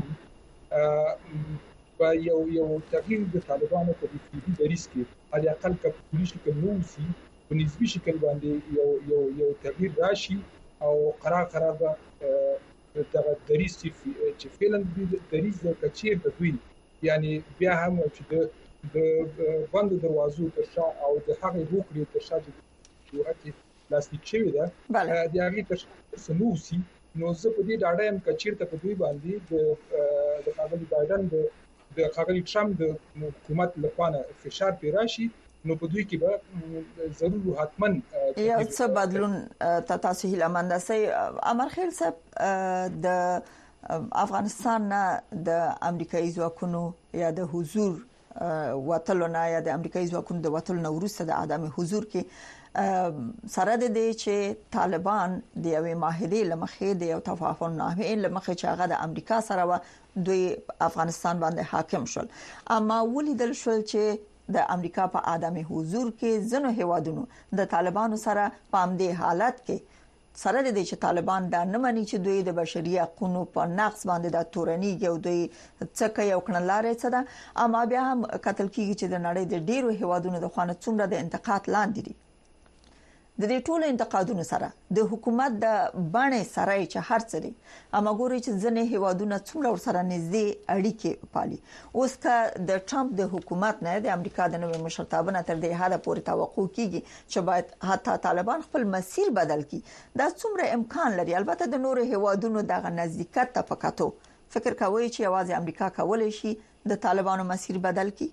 با یو تغییر د طالبانو په دې دریس کې علي اقل په کلی شکل نو سي په نسبي شکل باندې یو تغییر راشي او قرار به دغه دریس چې فعلا د دریس د کچیر د دوی یعنی بیا هم چې د بند دروازو تر شا او د هغه روکړې تر شا چې ورته پلاستیک شوی ده د هغه تر شا نوسی نو زه په دې ډاډه يم کچیر ته په دوی باندې د خاغلی بایدن د خاغلی ټرمپ د حکومت لپاره فشار پیراشي نو په دوی کې به ضرور حتما یو څه بدلون تاسو هیله مند سي امرخیل صاحب د افغانستان نه د امریکایي ځواکونو یا د حضور وټلو نه یا د امریکایي ځواکونو د وټلو نه وروسته د عدم حضور کې سره د دې چې طالبان د یوې معاهدې لمخې د یو تفاهم نامې لمخې چې هغه د امریکا سره و دوی افغانستان باندې حاکم شول اما ولیدل شول چې د امریکا په عدم حضور کې ځنو هیوادونو د طالبانو سره په همدې حالت کې سره د دې چې طالبان دا نه مانی چې دوی د بشري حقوقو په نقض باندې د تورنی یو دوی څخه یو کړنلارې څه ده اما بیا هم قتل کیږي چې د نړۍ د ډیرو هیوادونو د خوانه څومره د انتقاد لاندې دي د دې ټولو انتقادونو سره د حکومت د باندې سره چې هر څه دي اما ګوري چې ځنې هیوادونه څومره ورسره نږدې اړیکې پالي اوس که د ټرمپ د حکومت نه د امریکا د نوې مشرتابه تر دې حاله پورې توقع کیږي چې باید حتی طالبان خپل مسیر بدل کړي دا څومره امکان لري البته د نورو هیوادونو دغه نزدېکت ته پکاتو فکر کوي چې یوازې امریکا کولای شي د طالبانو مسیر بدل کړي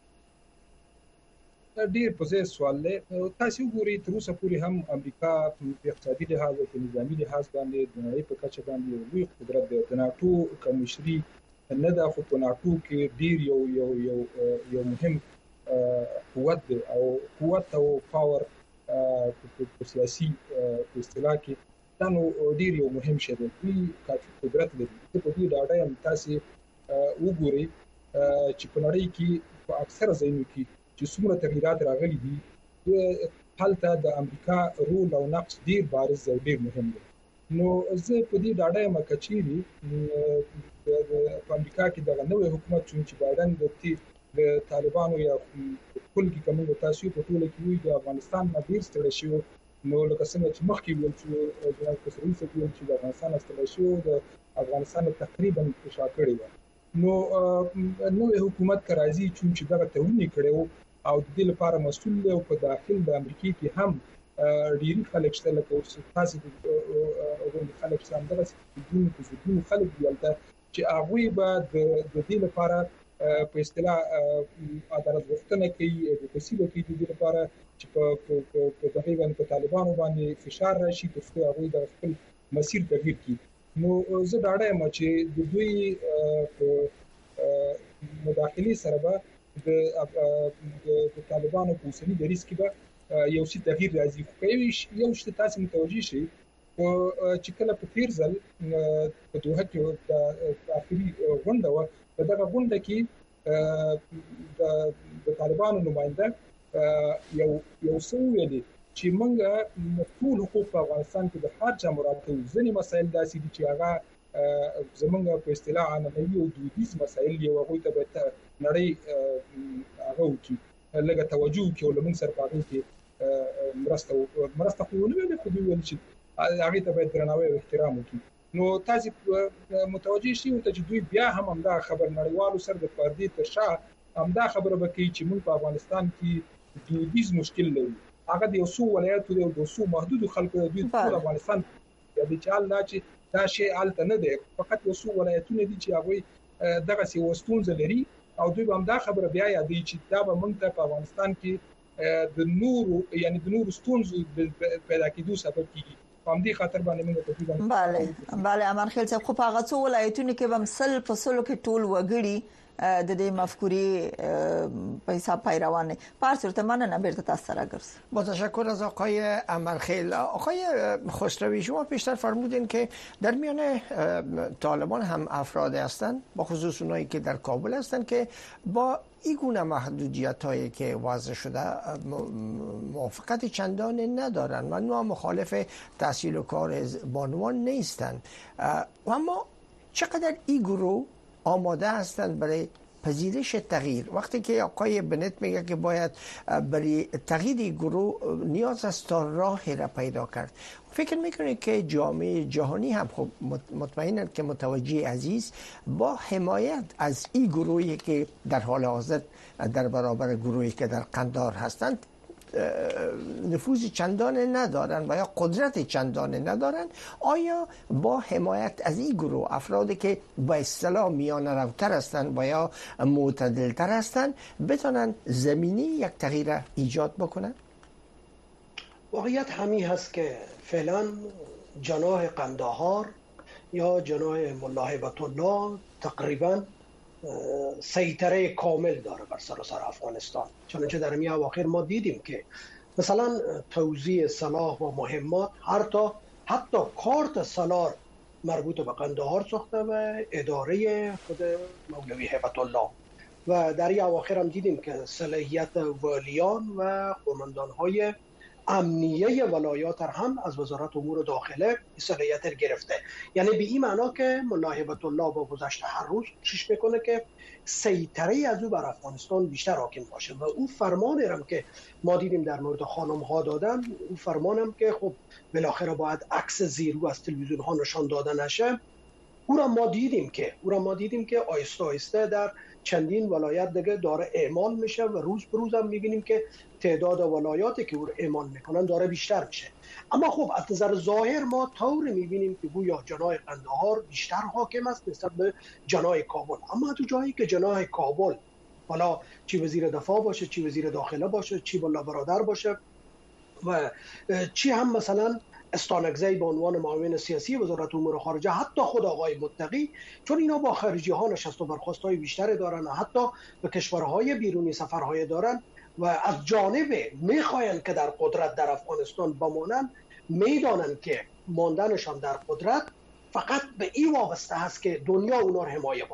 ډیر په ځای سوال له تاسو ګوري تر اوسه پورې هم امریکا په اقتصادي لحاظ او نظامی لحاظ باندې د نړۍ په کچه باندې لوی قدرت دی د ناتو کمشري نه د خو په ناتو کې ډیر یو مهم قوت دی او قوت او پاور په سیاسي اصطلاح کې دا نو ډیر یو مهم شی دی کافي قدرت لري په دې ډاډه هم تاسو وګوري چې په نړۍ کې په اکثر ځایونو کې چې څومره تغیرات راغلي دي هلته د امریکا رول او نقش ډیر بارز او ډیر مهم دی نو زه په دې ډاډه یم چې په امریکا کې د نوې حکومت چې بایدن د طالبانو یا کل کې کومه تاسو په ټول کې وي د افغانستان نه ډیر ستړي شو نو لکه څنګه چې مخکې ویل چې د کسرین څخه ویل چې د افغانستان ستړي شو د افغانستان تقریبا شاکړی و نو نوې حکومت راځي چې دغه تونی کړو او د دې لپاره مسؤل له په داخل د امریکا کې هم ډیر خلک شته لکه تاسو د خلک څنګه د خلک دلته چې هغه به د دې لپاره په اصطلاح عدالت غوښتنه کوي د تسهیل کوي د دې لپاره چې په تقریبا په طالبانو باندې فشار راشي ترڅو هغه د خپل مسیر تغییر کړي نو زه ډاډه یم چې د دوی په مداخلي سره به د طالبانو په اوسني دریس کې به یو څه تغییر راځي خو یو څه تاسو متوجي شئ چې کله په تیر ځل په دوه کې د اخري غونډه و په دغه غونډه کې د طالبانو نماینده یو څه ویلي چې موږ ټول حقوق په افغانستان کې د هر چا مراعات ځینې مسایل داسې دي چې هغه زمونږ په اصطلاح عنعنوي او دودیز مسایل یو هغه ته به نړۍ هغه وکړي لږه توجه وکړي او لمن سره پاتې کې مرسته خو نه ویل په دې ویل چې هغه ته به درناوی او احترام وکړي نو تاسو متوجي شئ چې دوی بیا هم دا خبر نړیوالو سره د پردې تر شا هم دا خبره وکړي چې موږ په افغانستان کې دودیز مشکل لرو هغه د یو څو ولایتو د یو څو محدود خلکو د افغانستان د چال نه چې دا شی الته نه دی، فقط یو څو ولایتونه دي چې هغه دغه سی وستونز لري او دوی هم دا خبره بیا یادوي چې دا به موږ ته په افغانستان کې د نورو ستونزو پیدا کېدو سبب کیږي. په همدې خاطر باندې موږ په دې باندې bale امر خیل صاحب خو په هغه څو ولایتونو کې به مسل په سلو کې ټول وګړي د دې مفکوری پیسا پیروان پارسر مننه بیرته تاسو سره ګرځ. با تشکر از آقای امرخیل. آقای خسروی شما پیشتر فرمودین که در میان طالبان هم افراد هستند با خصوص اونایی که در کابل هستند که با این گونه محدودیت‌هایی که وضع شده موافقت چندان ندارند و نوع مخالف تحصیل و کار بانوان نیستند، اما چقدر این گروه آماده هستند برای پذیرش تغییر؟ وقتی که آقای بنت میگه که باید برای تغییر گروه نیاز است تا راهی را پیدا کرد، فکر میکنید که جامعه جهانی هم خب مطمئناً که متوجه عزیز با حمایت از این گروهی که در حال حاضر در برابر گروهی که در قندهار هستند نفوذ چندان ندارن و یا قدرت چندان ندارن، آیا با حمایت از این گروه افرادی که با اصطلاح میانه روتر هستند و یا معتدلتر هستند بتونن زمینی یک تغییر ایجاد بکنن؟ واقعیت همین هست که فعلا جناح قندهار یا جناح ملا هیبت الله تقریبا سیطره کامل داره بر سراسر افغانستان. چنانچه در این اواخر ما دیدیم که مثلا توزیع سلاح و مهمات حتی کارت سالار مربوط به قندهار ساخته و اداره خود مولوی هیبت الله و در این اواخر هم دیدیم که صلاحیت والیان و قوماندان‌های امنیه ولایات هم از وزارت امور داخله صلاحیت گرفته. یعنی به این معنا که ملا هیبت الله با گذشت هر روز کوشش میکنه که سیطره از او بر افغانستان بیشتر حاکم باشه و او فرمانی هم که ما دیدیم در مورد خانم ها دادن، او فرمانم که خب بالاخره باید عکس زیرو از تلویزیون ها نشان داده نشه، او را ما دیدیم که آیسته آیسته در چندین ولایت دیگه داره اعمال میشه و روز به روز هم میبینیم که تعداد ولایاتی که او اعمال میکنن داره بیشتر میشه. اما خب از نظر ظاهر ما طوری میبینیم که گویا جناح قندهار بیشتر حاکم است نسبت به جناح کابل. اما تو جایی که جناح کابل، حالا چی وزیر دفاع باشه، چی وزیر داخله باشه، چی ملا برادر باشه و چی هم مثلا استانکزی به عنوان معاون سیاسی وزارت امور خارجه، حتی خود آقای متقی، چون اینا با خارجی ها نشست و برخاست‌های بیشتری دارن، حتی به کشورهای بیرونی سفرهای دارن و از جانب میخواین که در قدرت در افغانستان بمانن، میدانن که ماندنشان در قدرت فقط به این وابسته هست که دنیا اونا رو حمایت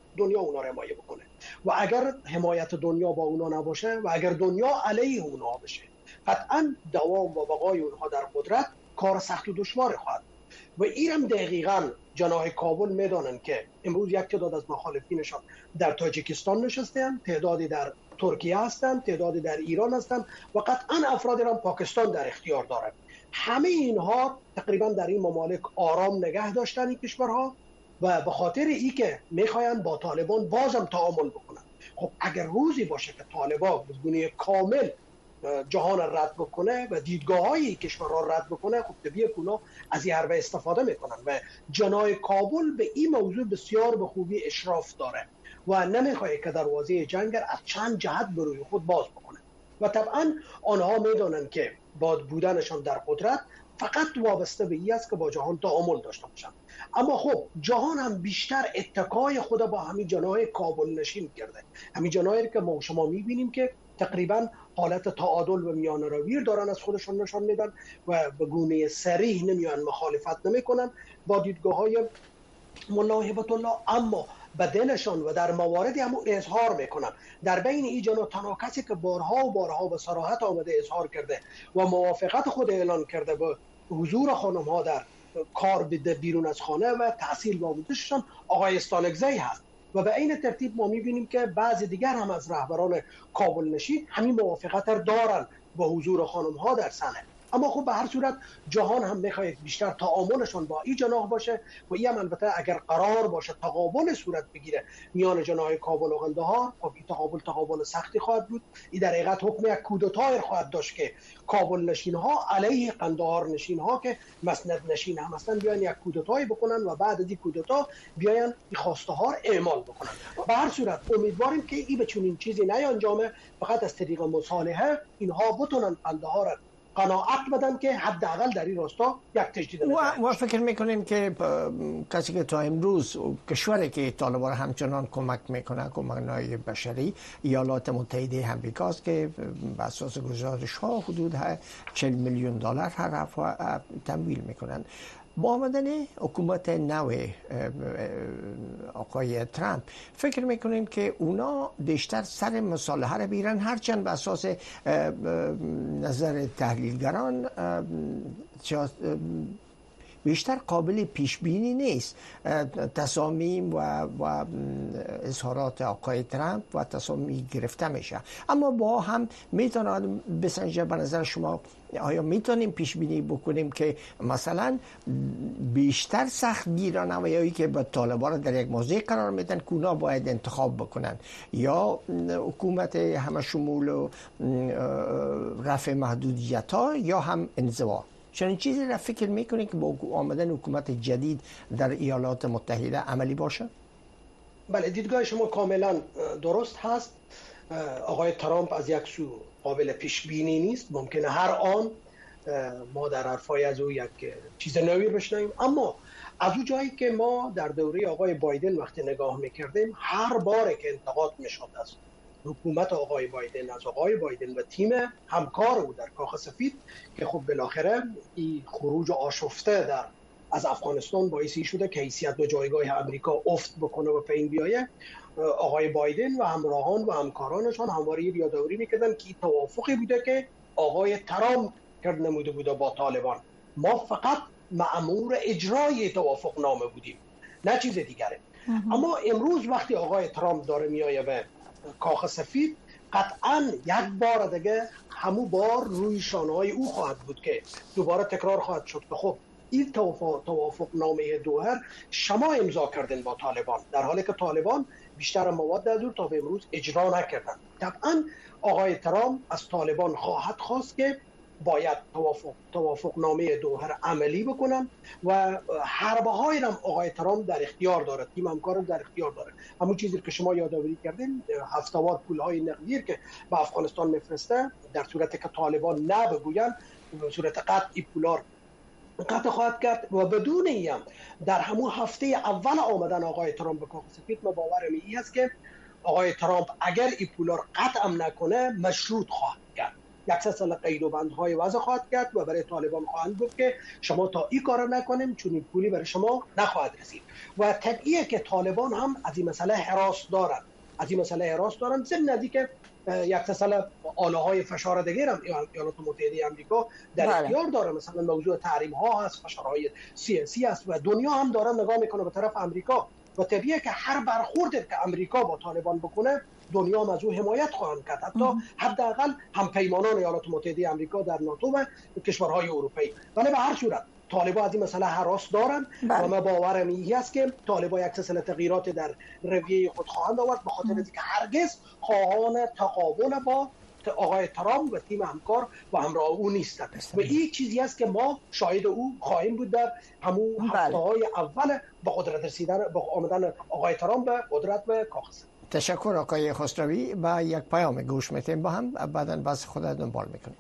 بکنه و اگر حمایت دنیا با اونا نباشه و اگر دنیا علیه اونا بشه، قطعا دوام و بقای اونها در قدرت کار سخت و دشوار خواهد. و اینم دقیقاً جناح کابل میدانن که امروز یک تعداد از مخالفینشان در تاجیکستان نشستند، تعدادی در ترکیه هستند، تعدادی در ایران هستند و قطعاً افرادی هم پاکستان در اختیار دارند. همه اینها تقریباً در این ممالک آرام نگه داشتن این کشورها و به خاطر ای که میخواین با طالبان بازم تعامل بکنن. خب اگر روزی باشه که طالبان به گونه کامل جهان رد بکنه و دیدگاه‌های کشور را رد بکنه، خب طبیعیه که اونا از این حربه استفاده میکنن و جناح کابل به این موضوع بسیار به خوبی اشراف داره و نمیخواد که دروازه جنگ از چند جهت به روی خود باز بکنه و طبعا آنها میدونن که با بودنشان در قدرت فقط وابسته به این است که با جهان تعامل داشته باشن. اما خب جهان هم بیشتر اتکای خود با همین جناح کابل نشین کرده، همین جناحی که ما شما میبینیم که تقریبا حالت تعادل و میانه روی دارن از خودشون نشان میدن و به گونه صریح نمیان مخالفت نمیکنن با دیدگاه‌های ملا هیبت الله، اما بدنشان و در مواردی هم اظهار میکنن. در بین این جناح تنها کسی که بارها و بارها به صراحت آمده اظهار کرده و موافقت خود اعلان کرده به حضور خانم ها در کار بیرون از خانه و تحصیل و آموزششان آقای استانکزی هست و به این ترتیب ما میبینیم که بعضی دیگر هم از رهبران کابل نشین همین موافقت دارن با حضور خانم ها در صحنه. اما خب به هر صورت جهان هم میخواد بیشتر تعاملشون با این جناح باشه و این هم البته اگر قرار باشه تقابل صورت بگیره میان جناح کابل و قندهار، خب این تقابل سختی خواهد بود. این در حقیقت حکم یک کودتای خواهد داشت که کابل نشین ها علیه قندهار نشین ها که مسند نشین هم هستن بیان یک کودتای بکنن و بعد از این کودتا بیاین این خواسته ها اعمال بکنن. به هر صورت امیدواریم که این به چنین چیزی نیانجامه، فقط از طریق مصالحه اینها بتونن قندهار قناعت بدن که حداقل در این راستا یک تجدید نظر. و فکر میکنیم که کسی که تا امروز کشوری که طالبان همچنان کمک میکنه، کمک‌های بشری، ایالات متحده آمریکا است که بر اساس گزارش ها حدود 40 میلیون دلار هر هفته تمویل میکنن. با آمدن حکومت نو آقای ترامپ فکر میکنین که اونا بیشتر سر مصالحه را بیرن، هرچند به اساس نظر تحلیلگران بیشتر قابل پیش بینی نیست تصامیم و اظهارات آقای ترامپ و تصامیم گرفته میشه، اما با هم میتونن بسنجه. به نظر شما آیا میتونیم پیش بینی بکنیم که مثلا بیشتر سختگیرانه و یا که به طالبان در یک موضع قرار میدن که اونا باید انتخاب بکنن، یا حکومت همه شمول و رفع محدودیت ها یا هم انزوا؟ چنین چیزی را فکر میکنید که با آمدن حکومت جدید در ایالات متحده عملی باشه؟ بله، دیدگاه شما کاملا درست هست. آقای ترامپ از یک سو قابل پیش بینی نیست، ممکنه هر آن ما در حرفای از او یک چیز نوی بشنویم، اما از اون جایی که ما در دوره آقای بایدن وقتی نگاه میکردیم هر باره که انتقاد میشد از حکومت آقای بایدن، از آقای بایدن و تیم همکار او در کاخ سفید که خب بالاخره این خروج آشفته از افغانستان باعثی شده که حیثیت و جایگاه امریکا افت بکنه و پایین بیایه، آقای بایدن و همراهان و همکارانشان همواره یادآوری میکردن که این توافقی بوده که آقای ترامپ کرد نموده بوده با طالبان. ما فقط مأمور اجرای توافق نامه بودیم، نه چیز دیگره. اما امروز وقتی آقای ترامپ داره میایه به کاخ سفید، قطعاً یک بار دیگه همون بار روی شانه‌های او خواهد بود که دوباره تکرار خواهد شد که خب این توافق نامه دوحه شما امضا کردن با طالبان، در حالی که طالبان بیشتر مواد از او تا به امروز اجرا نکردن. طبعاً آقای ترامپ از طالبان خواهد خواست که باید توافق نامه دوحه عملی بکنن و حربه های هم آقای ترامپ در اختیار داره، تیم همکارم در اختیار داره. همون چیزی که شما یادآوری کردین، هفته‌وار پولهای نقدی که به افغانستان میفرسته، در صورتی که طالبان نبگوین به صورت قطعی پولار قطع خواهد کرد و بدون این در همون هفته اول آمدن آقای ترامپ به کاخ سفید ما باورم این است که آقای ترامپ اگر این پولار قطع نکنه مشروط خواهد کرد، یک سلسله قید و بندهای وضع خواهد کرد و برای طالبان خواهند گفت که شما تا این کار نکنیم چون این پولی برای شما نخواهد رسید. و طبیعیه که طالبان هم از این مسئله هراس دارن، ضمن که یک سلسله آله‌های فشار دیگر هم ایالات متحده آمریکا در اختیار داره، مثلا موضوع تحریم ها هست، فشارهای سیاسی است و دنیا هم داره نگاه میکنه به طرف آمریکا و طبیعیه که هر برخوردی که آمریکا با طالبان بکنه دنیا هم از او حمایت خواهند کرد، حتی حداقل هم پیمانان ایالات متحده آمریکا در ناتو و کشورهای اروپایی. ولی به هر صورت طالبان از این مسئله هراس دارن و ما باورم این است که طالبان یک سلسله تغییرات در رویه خود خواهند آورد، به خاطر اینکه هرگز خواهان تقابل با آقای ترامپ و تیم همکار و همراه او نیستند و این چیزی است که ما شاهد او خواهیم بود در همون هفته‌های اول با قدرت رسیدن، با آمدن آقای ترامپ به قدرت به کاخ سفید. تشکر آقای خسروی. با یک پیام گوش میتیم با هم بعداً بحث خود دنبال میکنیم.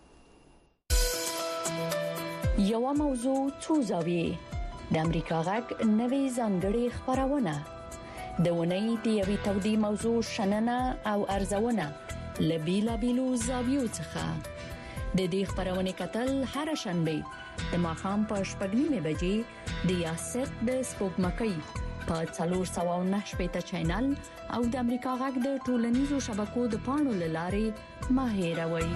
یو موضوع څو زاویې د امریکا غږ نوې ځانګړې خبرونه د ونې د یوې تودې موضوع شننه او ارزونه له بیلابیلو زاویو څخه د دې خبرونه کتل هر شنبه د ماښام په 6:30 بجې د یاست د سپوږمکۍ په 409 چینل او د امریکا غږ د ټولنیزو شبکو د پاڼو لارې ماهیروي.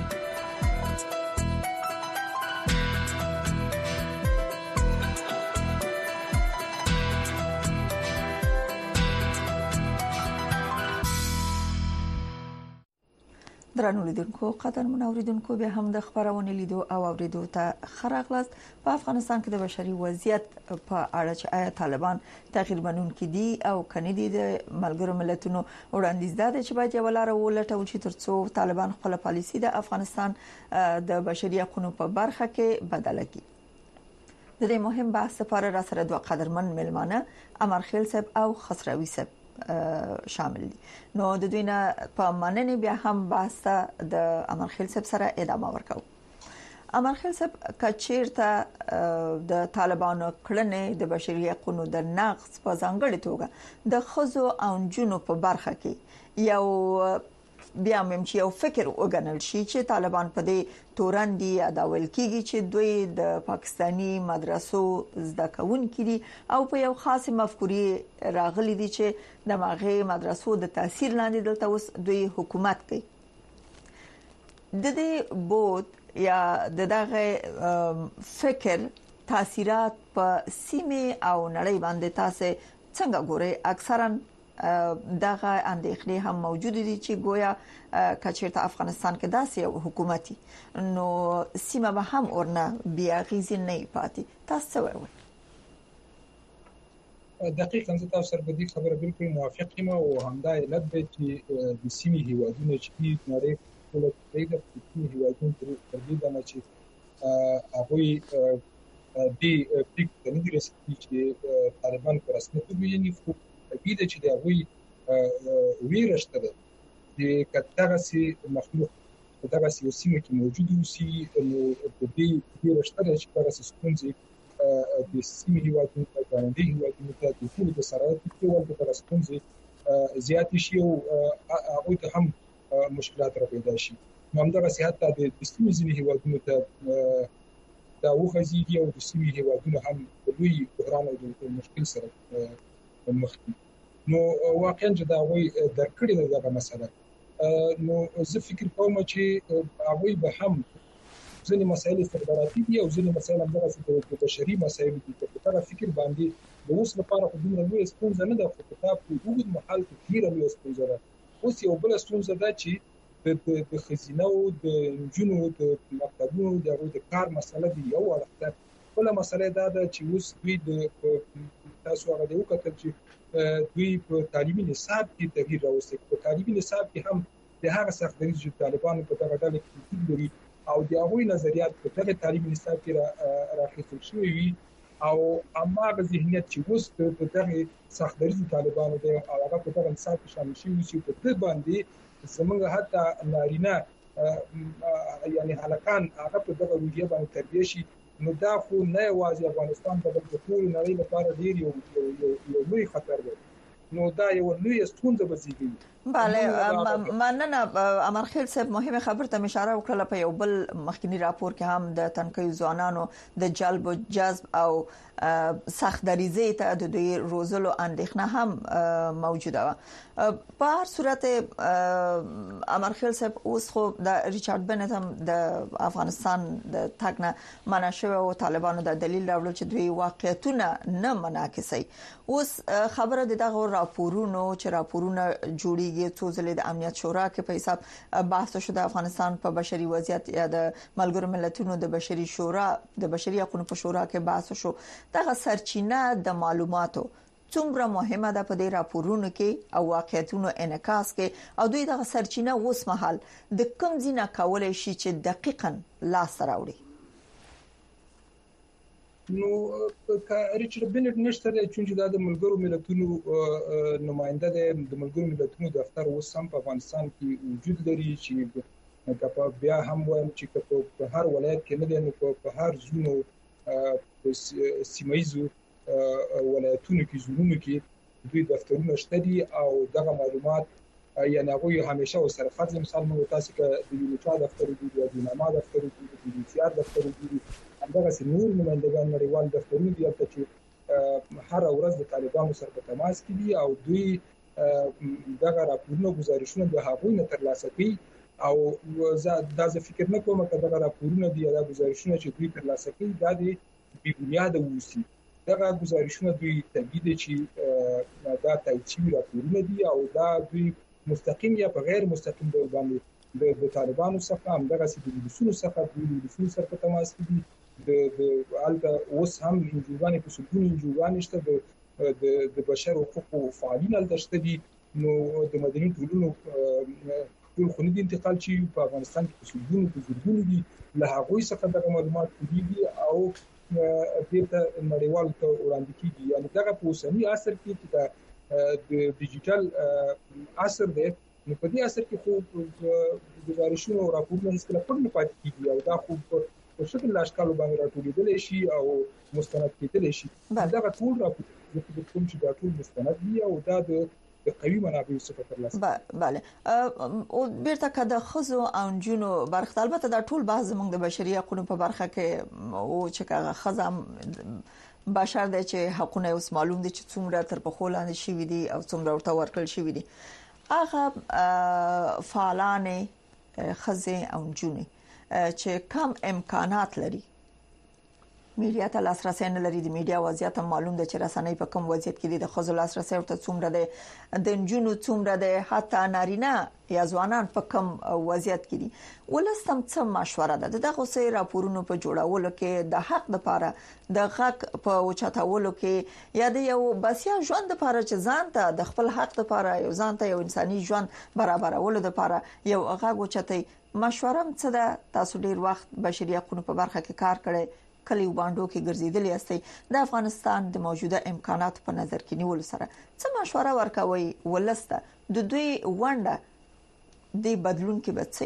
درنو لیدونکو قدرمن اوریدونکو به هم د خبرونه لیدو او اوریدو ته خراغلاست په افغانستان کې د بشري وضعیت په اړه چې آیا طالبان تغییر منونکي دي او کني دي د ملګرو ملتونو وړاندیز ده چې باید یو لار ولټول شي ترڅو طالبان خپل پالیسي د افغانستان د بشري حقوقو په برخه کې بدله کړي. د دې مهم بحث لپاره را سره دوه قدرمن ملمانه امرخیل صاحب او خسروی صاحب شامل دي. نو د دوی نه په مننې بیا هم بحث د امرخیل صاحب سره ادامه ورکاو. امرخیل صاحب کچیرته د طالبانو کړنې د بشري حقوقو د نقض په ځانګړي توګه د خزو او جنونو په برخه کې یو بیا هم چې یو فکر وګڼل شي چې طالبان په دې تورن دي یادول کیږي چې دوی د پاکستانی مدرسو زده کوونکي دي او په یو خاص مفکورې راغلي دي چې د ماغه مدرسو د تاثیر لاندې دلته اوس دوی حکومت کوي. د دې بود یا دغه فکر تاثیرات په سیمه او نړۍ باندې تاسو څنګه ګورئ؟ اکثرا دغه اندېښنې هم موجود دي چې گویا کچیرته افغانستان کې داسې یو حکومتي نو سیمه به هم ورنه بیا غیزي نه پاتې. تاسو وایئ؟ دقیقاً زه تاسو سره په دې خبره بالکل موافق یم او همدا علت دی چې د سیمې هیوادونو چې نړۍ ټول د سیمې هیوادونو تر دې دمه چې هغه د پیک د نه رسېږي چې طالبان پر رسمیت ویني خو دې چې دا وی ویرشته ده د کتاغه سي مخلوق دغه سیاسي کې موجود وسی نو په دې ویرشته چې دغه سکونځي د سیمې هیوادونو ته باندې هیوادونو ته د ټول د سرایت په ډول د سکونځي زیات شي او هغه ته هم مشکلات را پیدا شي. همدغه سیاحت د سیمې ځینې هیوادونو ته دا وغځيږي او د سیمې هیوادونو هم لوی بحران او د مشکل سره مخ دي. نو واقعا چې دا وایي درکړې دغه مسله نو زه فکر کوم چې هغه به هم ځینې مسایل استخباراتي دي او ځینې مسایل هم د بشري مسایل دي. په هغه فکر باندې د اوس لپاره خو دومره لوی ستونزه نه ده خو کتاب په وګړي محل کې ډیره لوی ستونزه ده. اوس یو بل ستونزه ده چې د خزینه او د جنونو د مکتبونو د کار مسله دی یو ورته بل مسله ده چې اوس دوی د تاسو هغه د وکړه چې دوی په تعلیمي نصاب کې تغییر راوستي. په تعلیمي نصاب کې هم د هغه سختګۍ چې طالبانو په دغه ډول کې لري او د هغوی نظریات په دغه تعلیمي نصاب کې راخیستل شوی وي او هغه ذهنیت چې اوس په دغه سختګۍ طالبانو د هغه په دغه نصاب کې شامل شوی چې په دې باندې زمونږ حتی نارینه یعنی هلکان هغه په دغه رویه باندې تربیه شي. نو دا خو نه یوازې افغانستان ته بلکې ټول نړۍ لپاره ډیر یو لوی خطر دی. نو دا یو لوی ستونزه به زیږي. بله مننه امرخیل صاحب مهمه خبر ته اشاره وکړه. په یو بل مخکنی راپور کې هم د تنکي ځوانانو د جلب او جذب او سخت دریزه ته د دوی روزلو اندېښنه هم موجوده و. په هر صورت امرخیل صاحب اوس خو د ریچارډ بنت هم د افغانستان د تاګنه مناشوه او طالبانو د دلیل راوړل چې دوی واقعیتونه نه منعکسي. اوس خبره دغه راپورونو چې راپورونه جوړي څو ځله د امنیت شورا کې په حساب بحث شو د افغانستان په بشري وضعیت یا د ملګرو ملتونو د بشري شورا د بشري حقوقو په شورا کې بحث شو. دغه سرچینه د معلوماتو څومره مهمه ده په دې راپورونو کې او واقعیتونو انعکاس کې او دوی دغه سرچینه اوس مهال د کوم ځینه کولای شي چې دقیقاً لاس راوړي؟ نو ریچارډ بنت نشته چې دا د ملګرو ملتونو نماینده دی. د ملګرو ملتونو دفتر اوس هم په افغانستان کې وجود لري چې بیا هم وایم چې په هر ولایت کې نه دی نو په هر زونو سیمایزو ولایتونو کې زونو کې دوی دفترونه شته دي او دغه معلومات یعنی هغه همیشه سره فرض مثال مو تاسو کې د یونیټا دفتر دی د نامه دفتر دی د سیار دفتر دی همدغه نور نمائندگان نړیوال دفترونه دي چې هر ورځ د طالبانو سره په تماس کې دي او دوی دغه راپورونه گزارشونه د هغوی نه ترلاسه کوي او دا زه فکر نه کوم چې دغه راپورونه دي یا گزارشونه چې دوی ترلاسه کوي دا د بی بنیاد ووسی. دغه گزارشونه دوی تبعید چې دا تایید شوي راپورونه دي او دا دوی مستقیم یا په غیر مستقیم ډول باندې د طالبانو څخه هم دغه د ولسونو څخه د ولسونو سره په تماس کې دي د الته اوس هم انجوګانې په سلګونو انجوګانې شته د بشر حقوقو فعالین الته دي. نو د مدني ټولنو ټول خونی انتقال چې په افغانستان کې په سلګونو دي له هغه څخه د معلومات دي او دته نړیوال ته وړاندې کیږي. یعنی دغه په اوسنی عصر کې چې د ډیجیټل عصر دی، نو په دې عصر کې خو گزارشونه او راپورونه هیڅ کله پټ نه پاتې کیږي او دا خو په شکل لاشکالو باندې راټولېدل شي او مستند کېدل شي. دغه ټول راپورونه د کوم چې دا ټول مستند دي او دا د قوي منابعو څخه ترلاسه. بله او بیرته کده خزو او جنو برخه البته دا ټول بحث زموږ د بشري حقوقو په برخه کې او چې هغه خزم بشر د چې حقونه اوس معلوم دي چې څومره تر په خولاند شي وي دي او څومره ورته ورکل شي وي دي. هغه فعالان خزه او جنو چې کم امکانات لري میډیا ته لاسرسي نه لري، د میډیا وضعیت معلوم ده چې رسنۍ په کوم وضعیت کې دي، د خزو لاسرسي ورته څومره ده، د جنونو څومره ده، حتی نارینه یا ځوانان په کوم وضعیت کې دي. ولستم څه مشوره ده دغه سي راپورونو په جوړولو کې د حق لپاره د حق په اوچتاولو کې یا د یو بسیا ژوند لپاره چې ځان ته د خپل حق لپاره یو ځان ته یو انساني ژوند برابرولو لپاره یو هغه اوچتای مشوره څه ده؟ تاسو ډیر وخت بشري حقوقو په برخه کې کار کړی، کلی باندې کې ګرځیدلی یاستئ، د افغانستان د موجوده امکانات په نظر کې نیول سره څه مشوره ورکوي ولسته د دوی ونده د بدلون کې بچي؟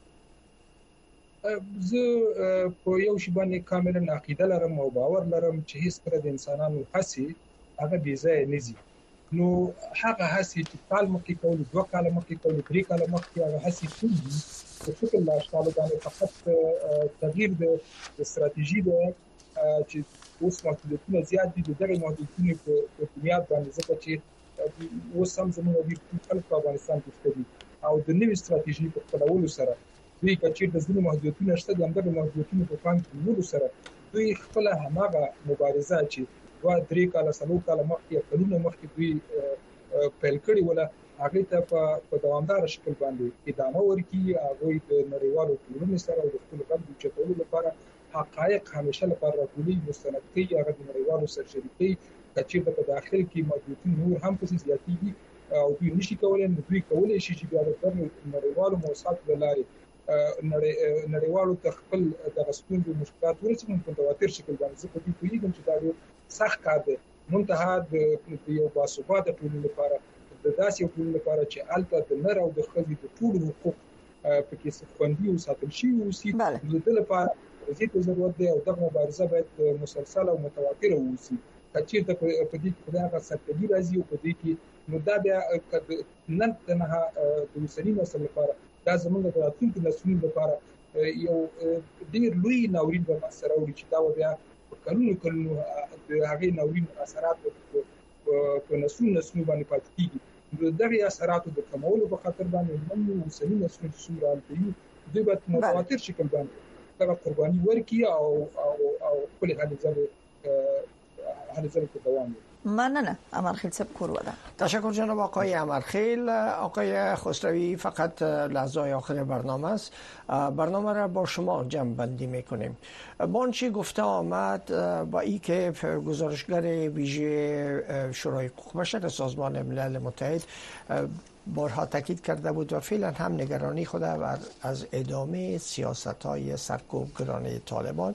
زه په یو شی باندې کاملا عقیده لرم او باور لرم چې هیڅ کله د انسانانو هڅې هغه بي ځای نه دي. نو هغه هڅې چې کال مخکې کول، 2 کال مخکې کول، 3 کال مخکې هغه هڅې کوي په شکل لاشکالو باندې فقط تغییر د استراتیژي ده چې اوس محدودیتونه زیات دي. دغه محدودیتونه په بنیاد باندې ځکه چې اوس هم زموږ د خلکو په افغانستان کې شته دي او د نوې استراتیژي په خپلولو سره دوی کچې د ځینو محدودیتونه شته دي، همدغه محدودیتونه په پام کې نیولو سره دوی خپل هماغه مبارزه چې 2-3 کال 4 کال مخکې کلونه مخکې دوی پیل کړی ولا هغه ته په دوامدار شکل باندې ادامه ورکړي. هغه د نړیوالو ټولنې سره د خپل غږ چتولو لپاره حقایق همیشه لپاره راټولي مستند کوي، هغه د نړیوالو سره شریکي چې په داخل کې موجودین نور هم په زیاتېږي او دوی نشي کولای، دوی کولای شي چې بیا د نړیوالو موسساتو لارې نړیوالو ته خپل د غسپونو مشکلات ورسېږي په متواتر شکل باندې. ځکه دوی کوي چې دا یو سخت کار دی، منتها د یو باثباته ټولنې لپاره د داسې یو ټولنې لپاره چې الته د نر او د ښځې د ټول حقوق پکې خوندي او ساتل شي اوسي، د دې لپاره زیات ضرورت دی او د مبارزه باید مسلسل او متواتر اوسي. چې د په دې کې دا سرتګي راځي او په دې کې نو دا بیا نن نه د وسري نسل لپاره دا زموږ د راتلونکي نسلونو لپاره یو ډیر لوی ناورین به مسره وړي چې دا بیا کلونو د هغه ناورین اثرات په نسلونو باندې پاتې کیږي. دغه اثراتو د کمولو په خاطر باندې موږ وسلي نسلونو څومره الته دوی په متواتر شکل باندې دا قرباني ورکړي او خپل حل ته دوام ورکړي. مننه امرخیل صاحب کورواده. تشکر جناب آقای امرخیل. آقای خسروی فقط لحظه آخر برنامه است، برنامه را با شما جمع بندی میکنیم. با آنچه گفته آمد با ای که گزارشگر ویژه شورای حقوق بشر سازمان ملل متحد بارها تاکید کرده بود و فعلا هم نگرانی خود از ادامه سیاست‌های سرکوبگرانه طالبان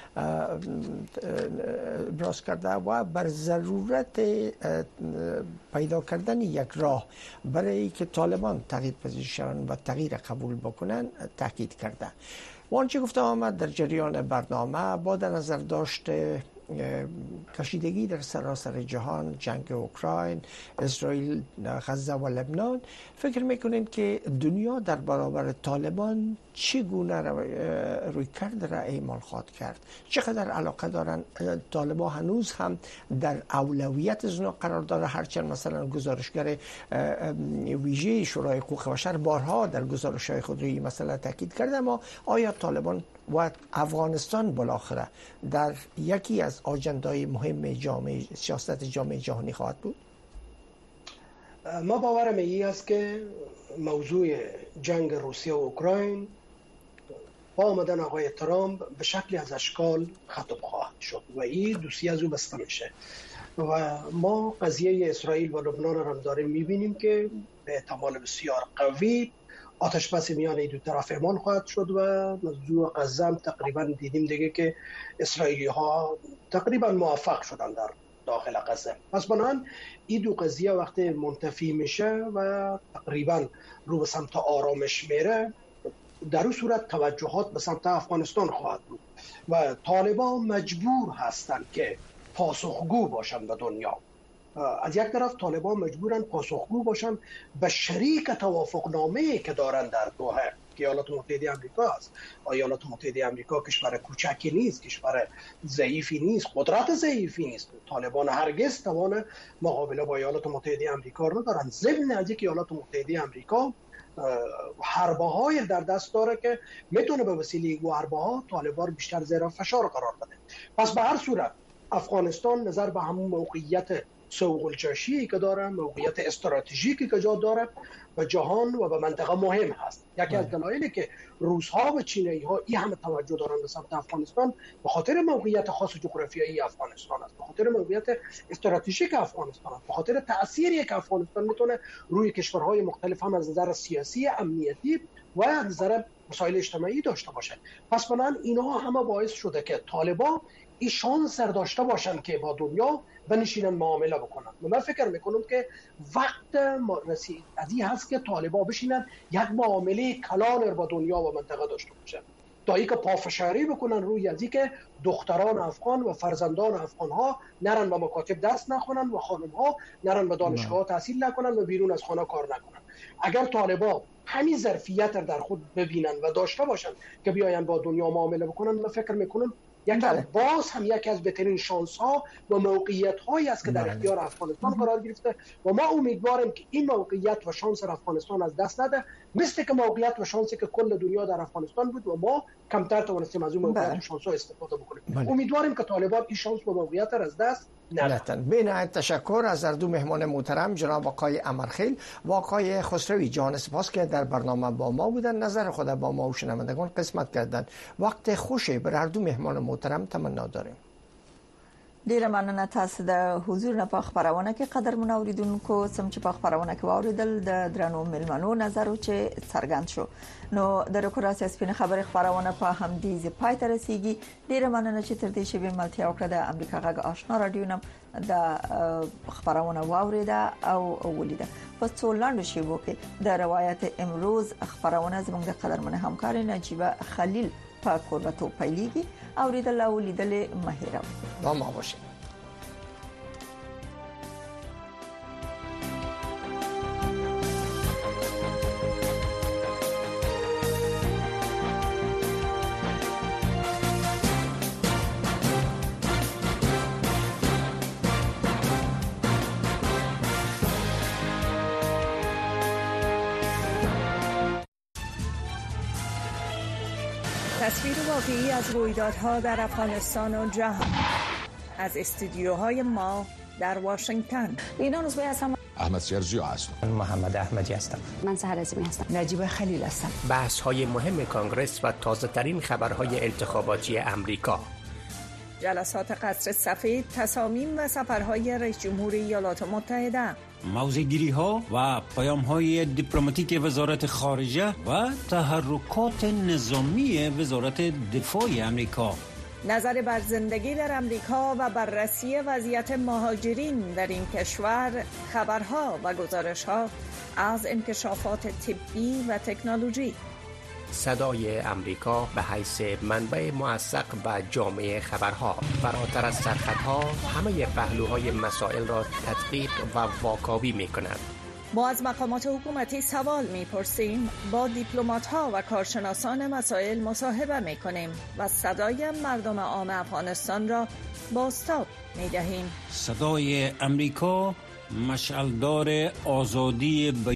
ابراز کرده و بر ضرورت پیدا کردن یک راه برای که طالبان تغییر پذیرشن و تغییر قبول بکنن تاکید کرده. و آنچه گفته آمد در جریان برنامه با در نظر داشته کشیدگی در سراسر جهان، جنگ اوکراین، اسرائیل، غزه و لبنان، فکر میکنین که دنیا در برابر طالبان چگونه رویکرد را اعمال خواهد کرد؟ چقدر علاقه دارن طالبان هنوز هم در اولویت از قرار داره؟ هرچند مثلا گزارشگر ویژه شورای حقوق بشر بارها در گزارش‌های خود روی مسئله تاکید کرده، اما آیا طالبان و افغانستان بالاخره در یکی از آجندای مهم سیاست جامعه جهانی خواهد بود؟ ما باورم این است که موضوع جنگ روسیه و اوکراین با آمدن آقای ترامپ به شکلی از اشکال ختم خواهد شد و این دوسیه از او بسته میشه و ما قضیه اسرائیل و لبنان را داریم میبینیم که به احتمال بسیار قوی آتش بس میان این دو طرف اعمال خواهد شد و موضوع غزه تقریبا دیدیم دیگه که اسرائیلی ها تقریبا موفق شدن در داخل غزه. پس بنابراین این دو قضیه وقتی منتفی میشه و تقریبا رو به سمت آرامش میره، در اون صورت توجهات به سمت افغانستان خواهد بود و طالبان مجبور هستند که پاسخگو باشن به دنیا. از یک طرف طالبان مجبورن پاسخگو باشن به شریک توافقنامه‌ای که دارن در دوحه که ایالات متحده آمریکا است. ایالات متحده آمریکا کشور کوچکی نیست، کشور ضعیفی نیست، قدرت ضعیفی نیست. طالبان هرگز توان مقابله با ایالات متحده آمریکا رو ندارن. ضمن از اینکه ایالات متحده آمریکا حربه‌های در دست داره که میتونه به وسیله این حربه‌ها طالبان بیشتر زیر فشار قرار بده. پس به هر صورت افغانستان نظر به همون موقعیت سوق الجاشی که داره، موقعیت استراتژیکی که جا داره و جهان و به منطقه مهم هست. یکی از دلایلی که روس‌ها و چینی‌ها این همه توجه دارن به سمت افغانستان به خاطر موقعیت خاص جغرافیایی افغانستان است، به خاطر موقعیت استراتژیک افغانستان است، به خاطر تأثیری که افغانستان میتونه روی کشورهای مختلف هم از نظر سیاسی، امنیتی و از نظر مسائل اجتماعی داشته باشه. پس بنابراین اینها همه باعث شده که طالبان این شانس داشته باشن که با دنیا بنشینن معامله بکنن. من فکر میکنم که وقت رسید از این هست که طالبان بشینن یک معامله کلان با دنیا و منطقه داشته باشن تا اینکه پافشاری بکنن روی از اینکه دختران افغان و فرزندان افغان ها نرن به مکاتب دست نخونن و خانم ها نرن به دانشگاه تحصیل نکنن و بیرون از خانه کار نکنن. اگر طالبان همین ظرفیت در خود ببینن و داشته باشن که بیاین با دنیا معامله بکنن، من فکر میکنم باز هم یکی از بهترین شانس ها و موقعیت هایی است که در اختیار افغانستان قرار گرفته و ما امیدواریم که این موقعیت و شانس افغانستان از دست نده، مثل که موقعیت و شانسی که کل دنیا در افغانستان بود و ما کمتر توانستیم از اون موقعیت و شانس ها استفاده بکنیم. امیدواریم که طالبان این شانس و موقعیت را از دست ندن. بنهایت تشکر از هر دو مهمان محترم، جناب آقای امرخیل و آقای خسروی. جان سپاس که در برنامه با ما بودن، نظر خود با ما و شنوندگان قسمت کردن. وقت خوشی بر هر دو مهمان محترم تمنا داریم. ډیره مننه تاسو د حضور نه په خبرونه کې قدرمن اوریدونکو سم چې په خبرونه کې واوریدل د درنو ملمنو نظر چې څرګند شو. نو د ریکوراسي سپینه خبره خبرونه په هم دي زی پای ته رسیدي. ډیره مننه چې تر دې شی ملتیا وکړه. د امریکا غږ آشنا رادیو نم د خبرونه واوریده او ولیده. په څو لاندې شیبو کې د روایت امروز خبرونه زموږ د قدرمن همکار نجیبه خلیل په کوربتو پیلېږي. اوریدل او لیدل مهیره با ما باشید. تصویر واقعی از رویدادها در افغانستان و جهان از استودیوهای ما در واشنگتن. اینا روزبه هستم. احمد سرجی هستم. محمد احمدی هستم. من سحر عظیمی هستم. نجیب خلیل هستم. بحث‌های مهم کانگرس و تازه‌ترین خبرهای انتخاباتی امریکا. جلسات قصر سفید، تصامیم و سفرهای رئیس جمهور ایالات متحده. موضع‌گیری‌ها و پیام‌های دیپلماتیک وزارت خارجه و تحرکات نظامی وزارت دفاع امریکا. نظر بر زندگی در امریکا و بررسی وضعیت مهاجرین در این کشور، خبرها و گزارش‌ها از انکشافات طبی و تکنولوژی. صدای امریکا به حیث منبع موثق و جامع خبرها، فراتر از سرخطها همه پهلوهای مسائل را تدقیق و واکاوی می‌کند. ما از مقامات حکومتی سوال می‌پرسیم، با دیپلمات‌ها و کارشناسان مسائل مصاحبه می‌کنیم و صدای مردم عام افغانستان را بازتاب می‌دهیم. صدای امریکا مشعلدار آزادی بیان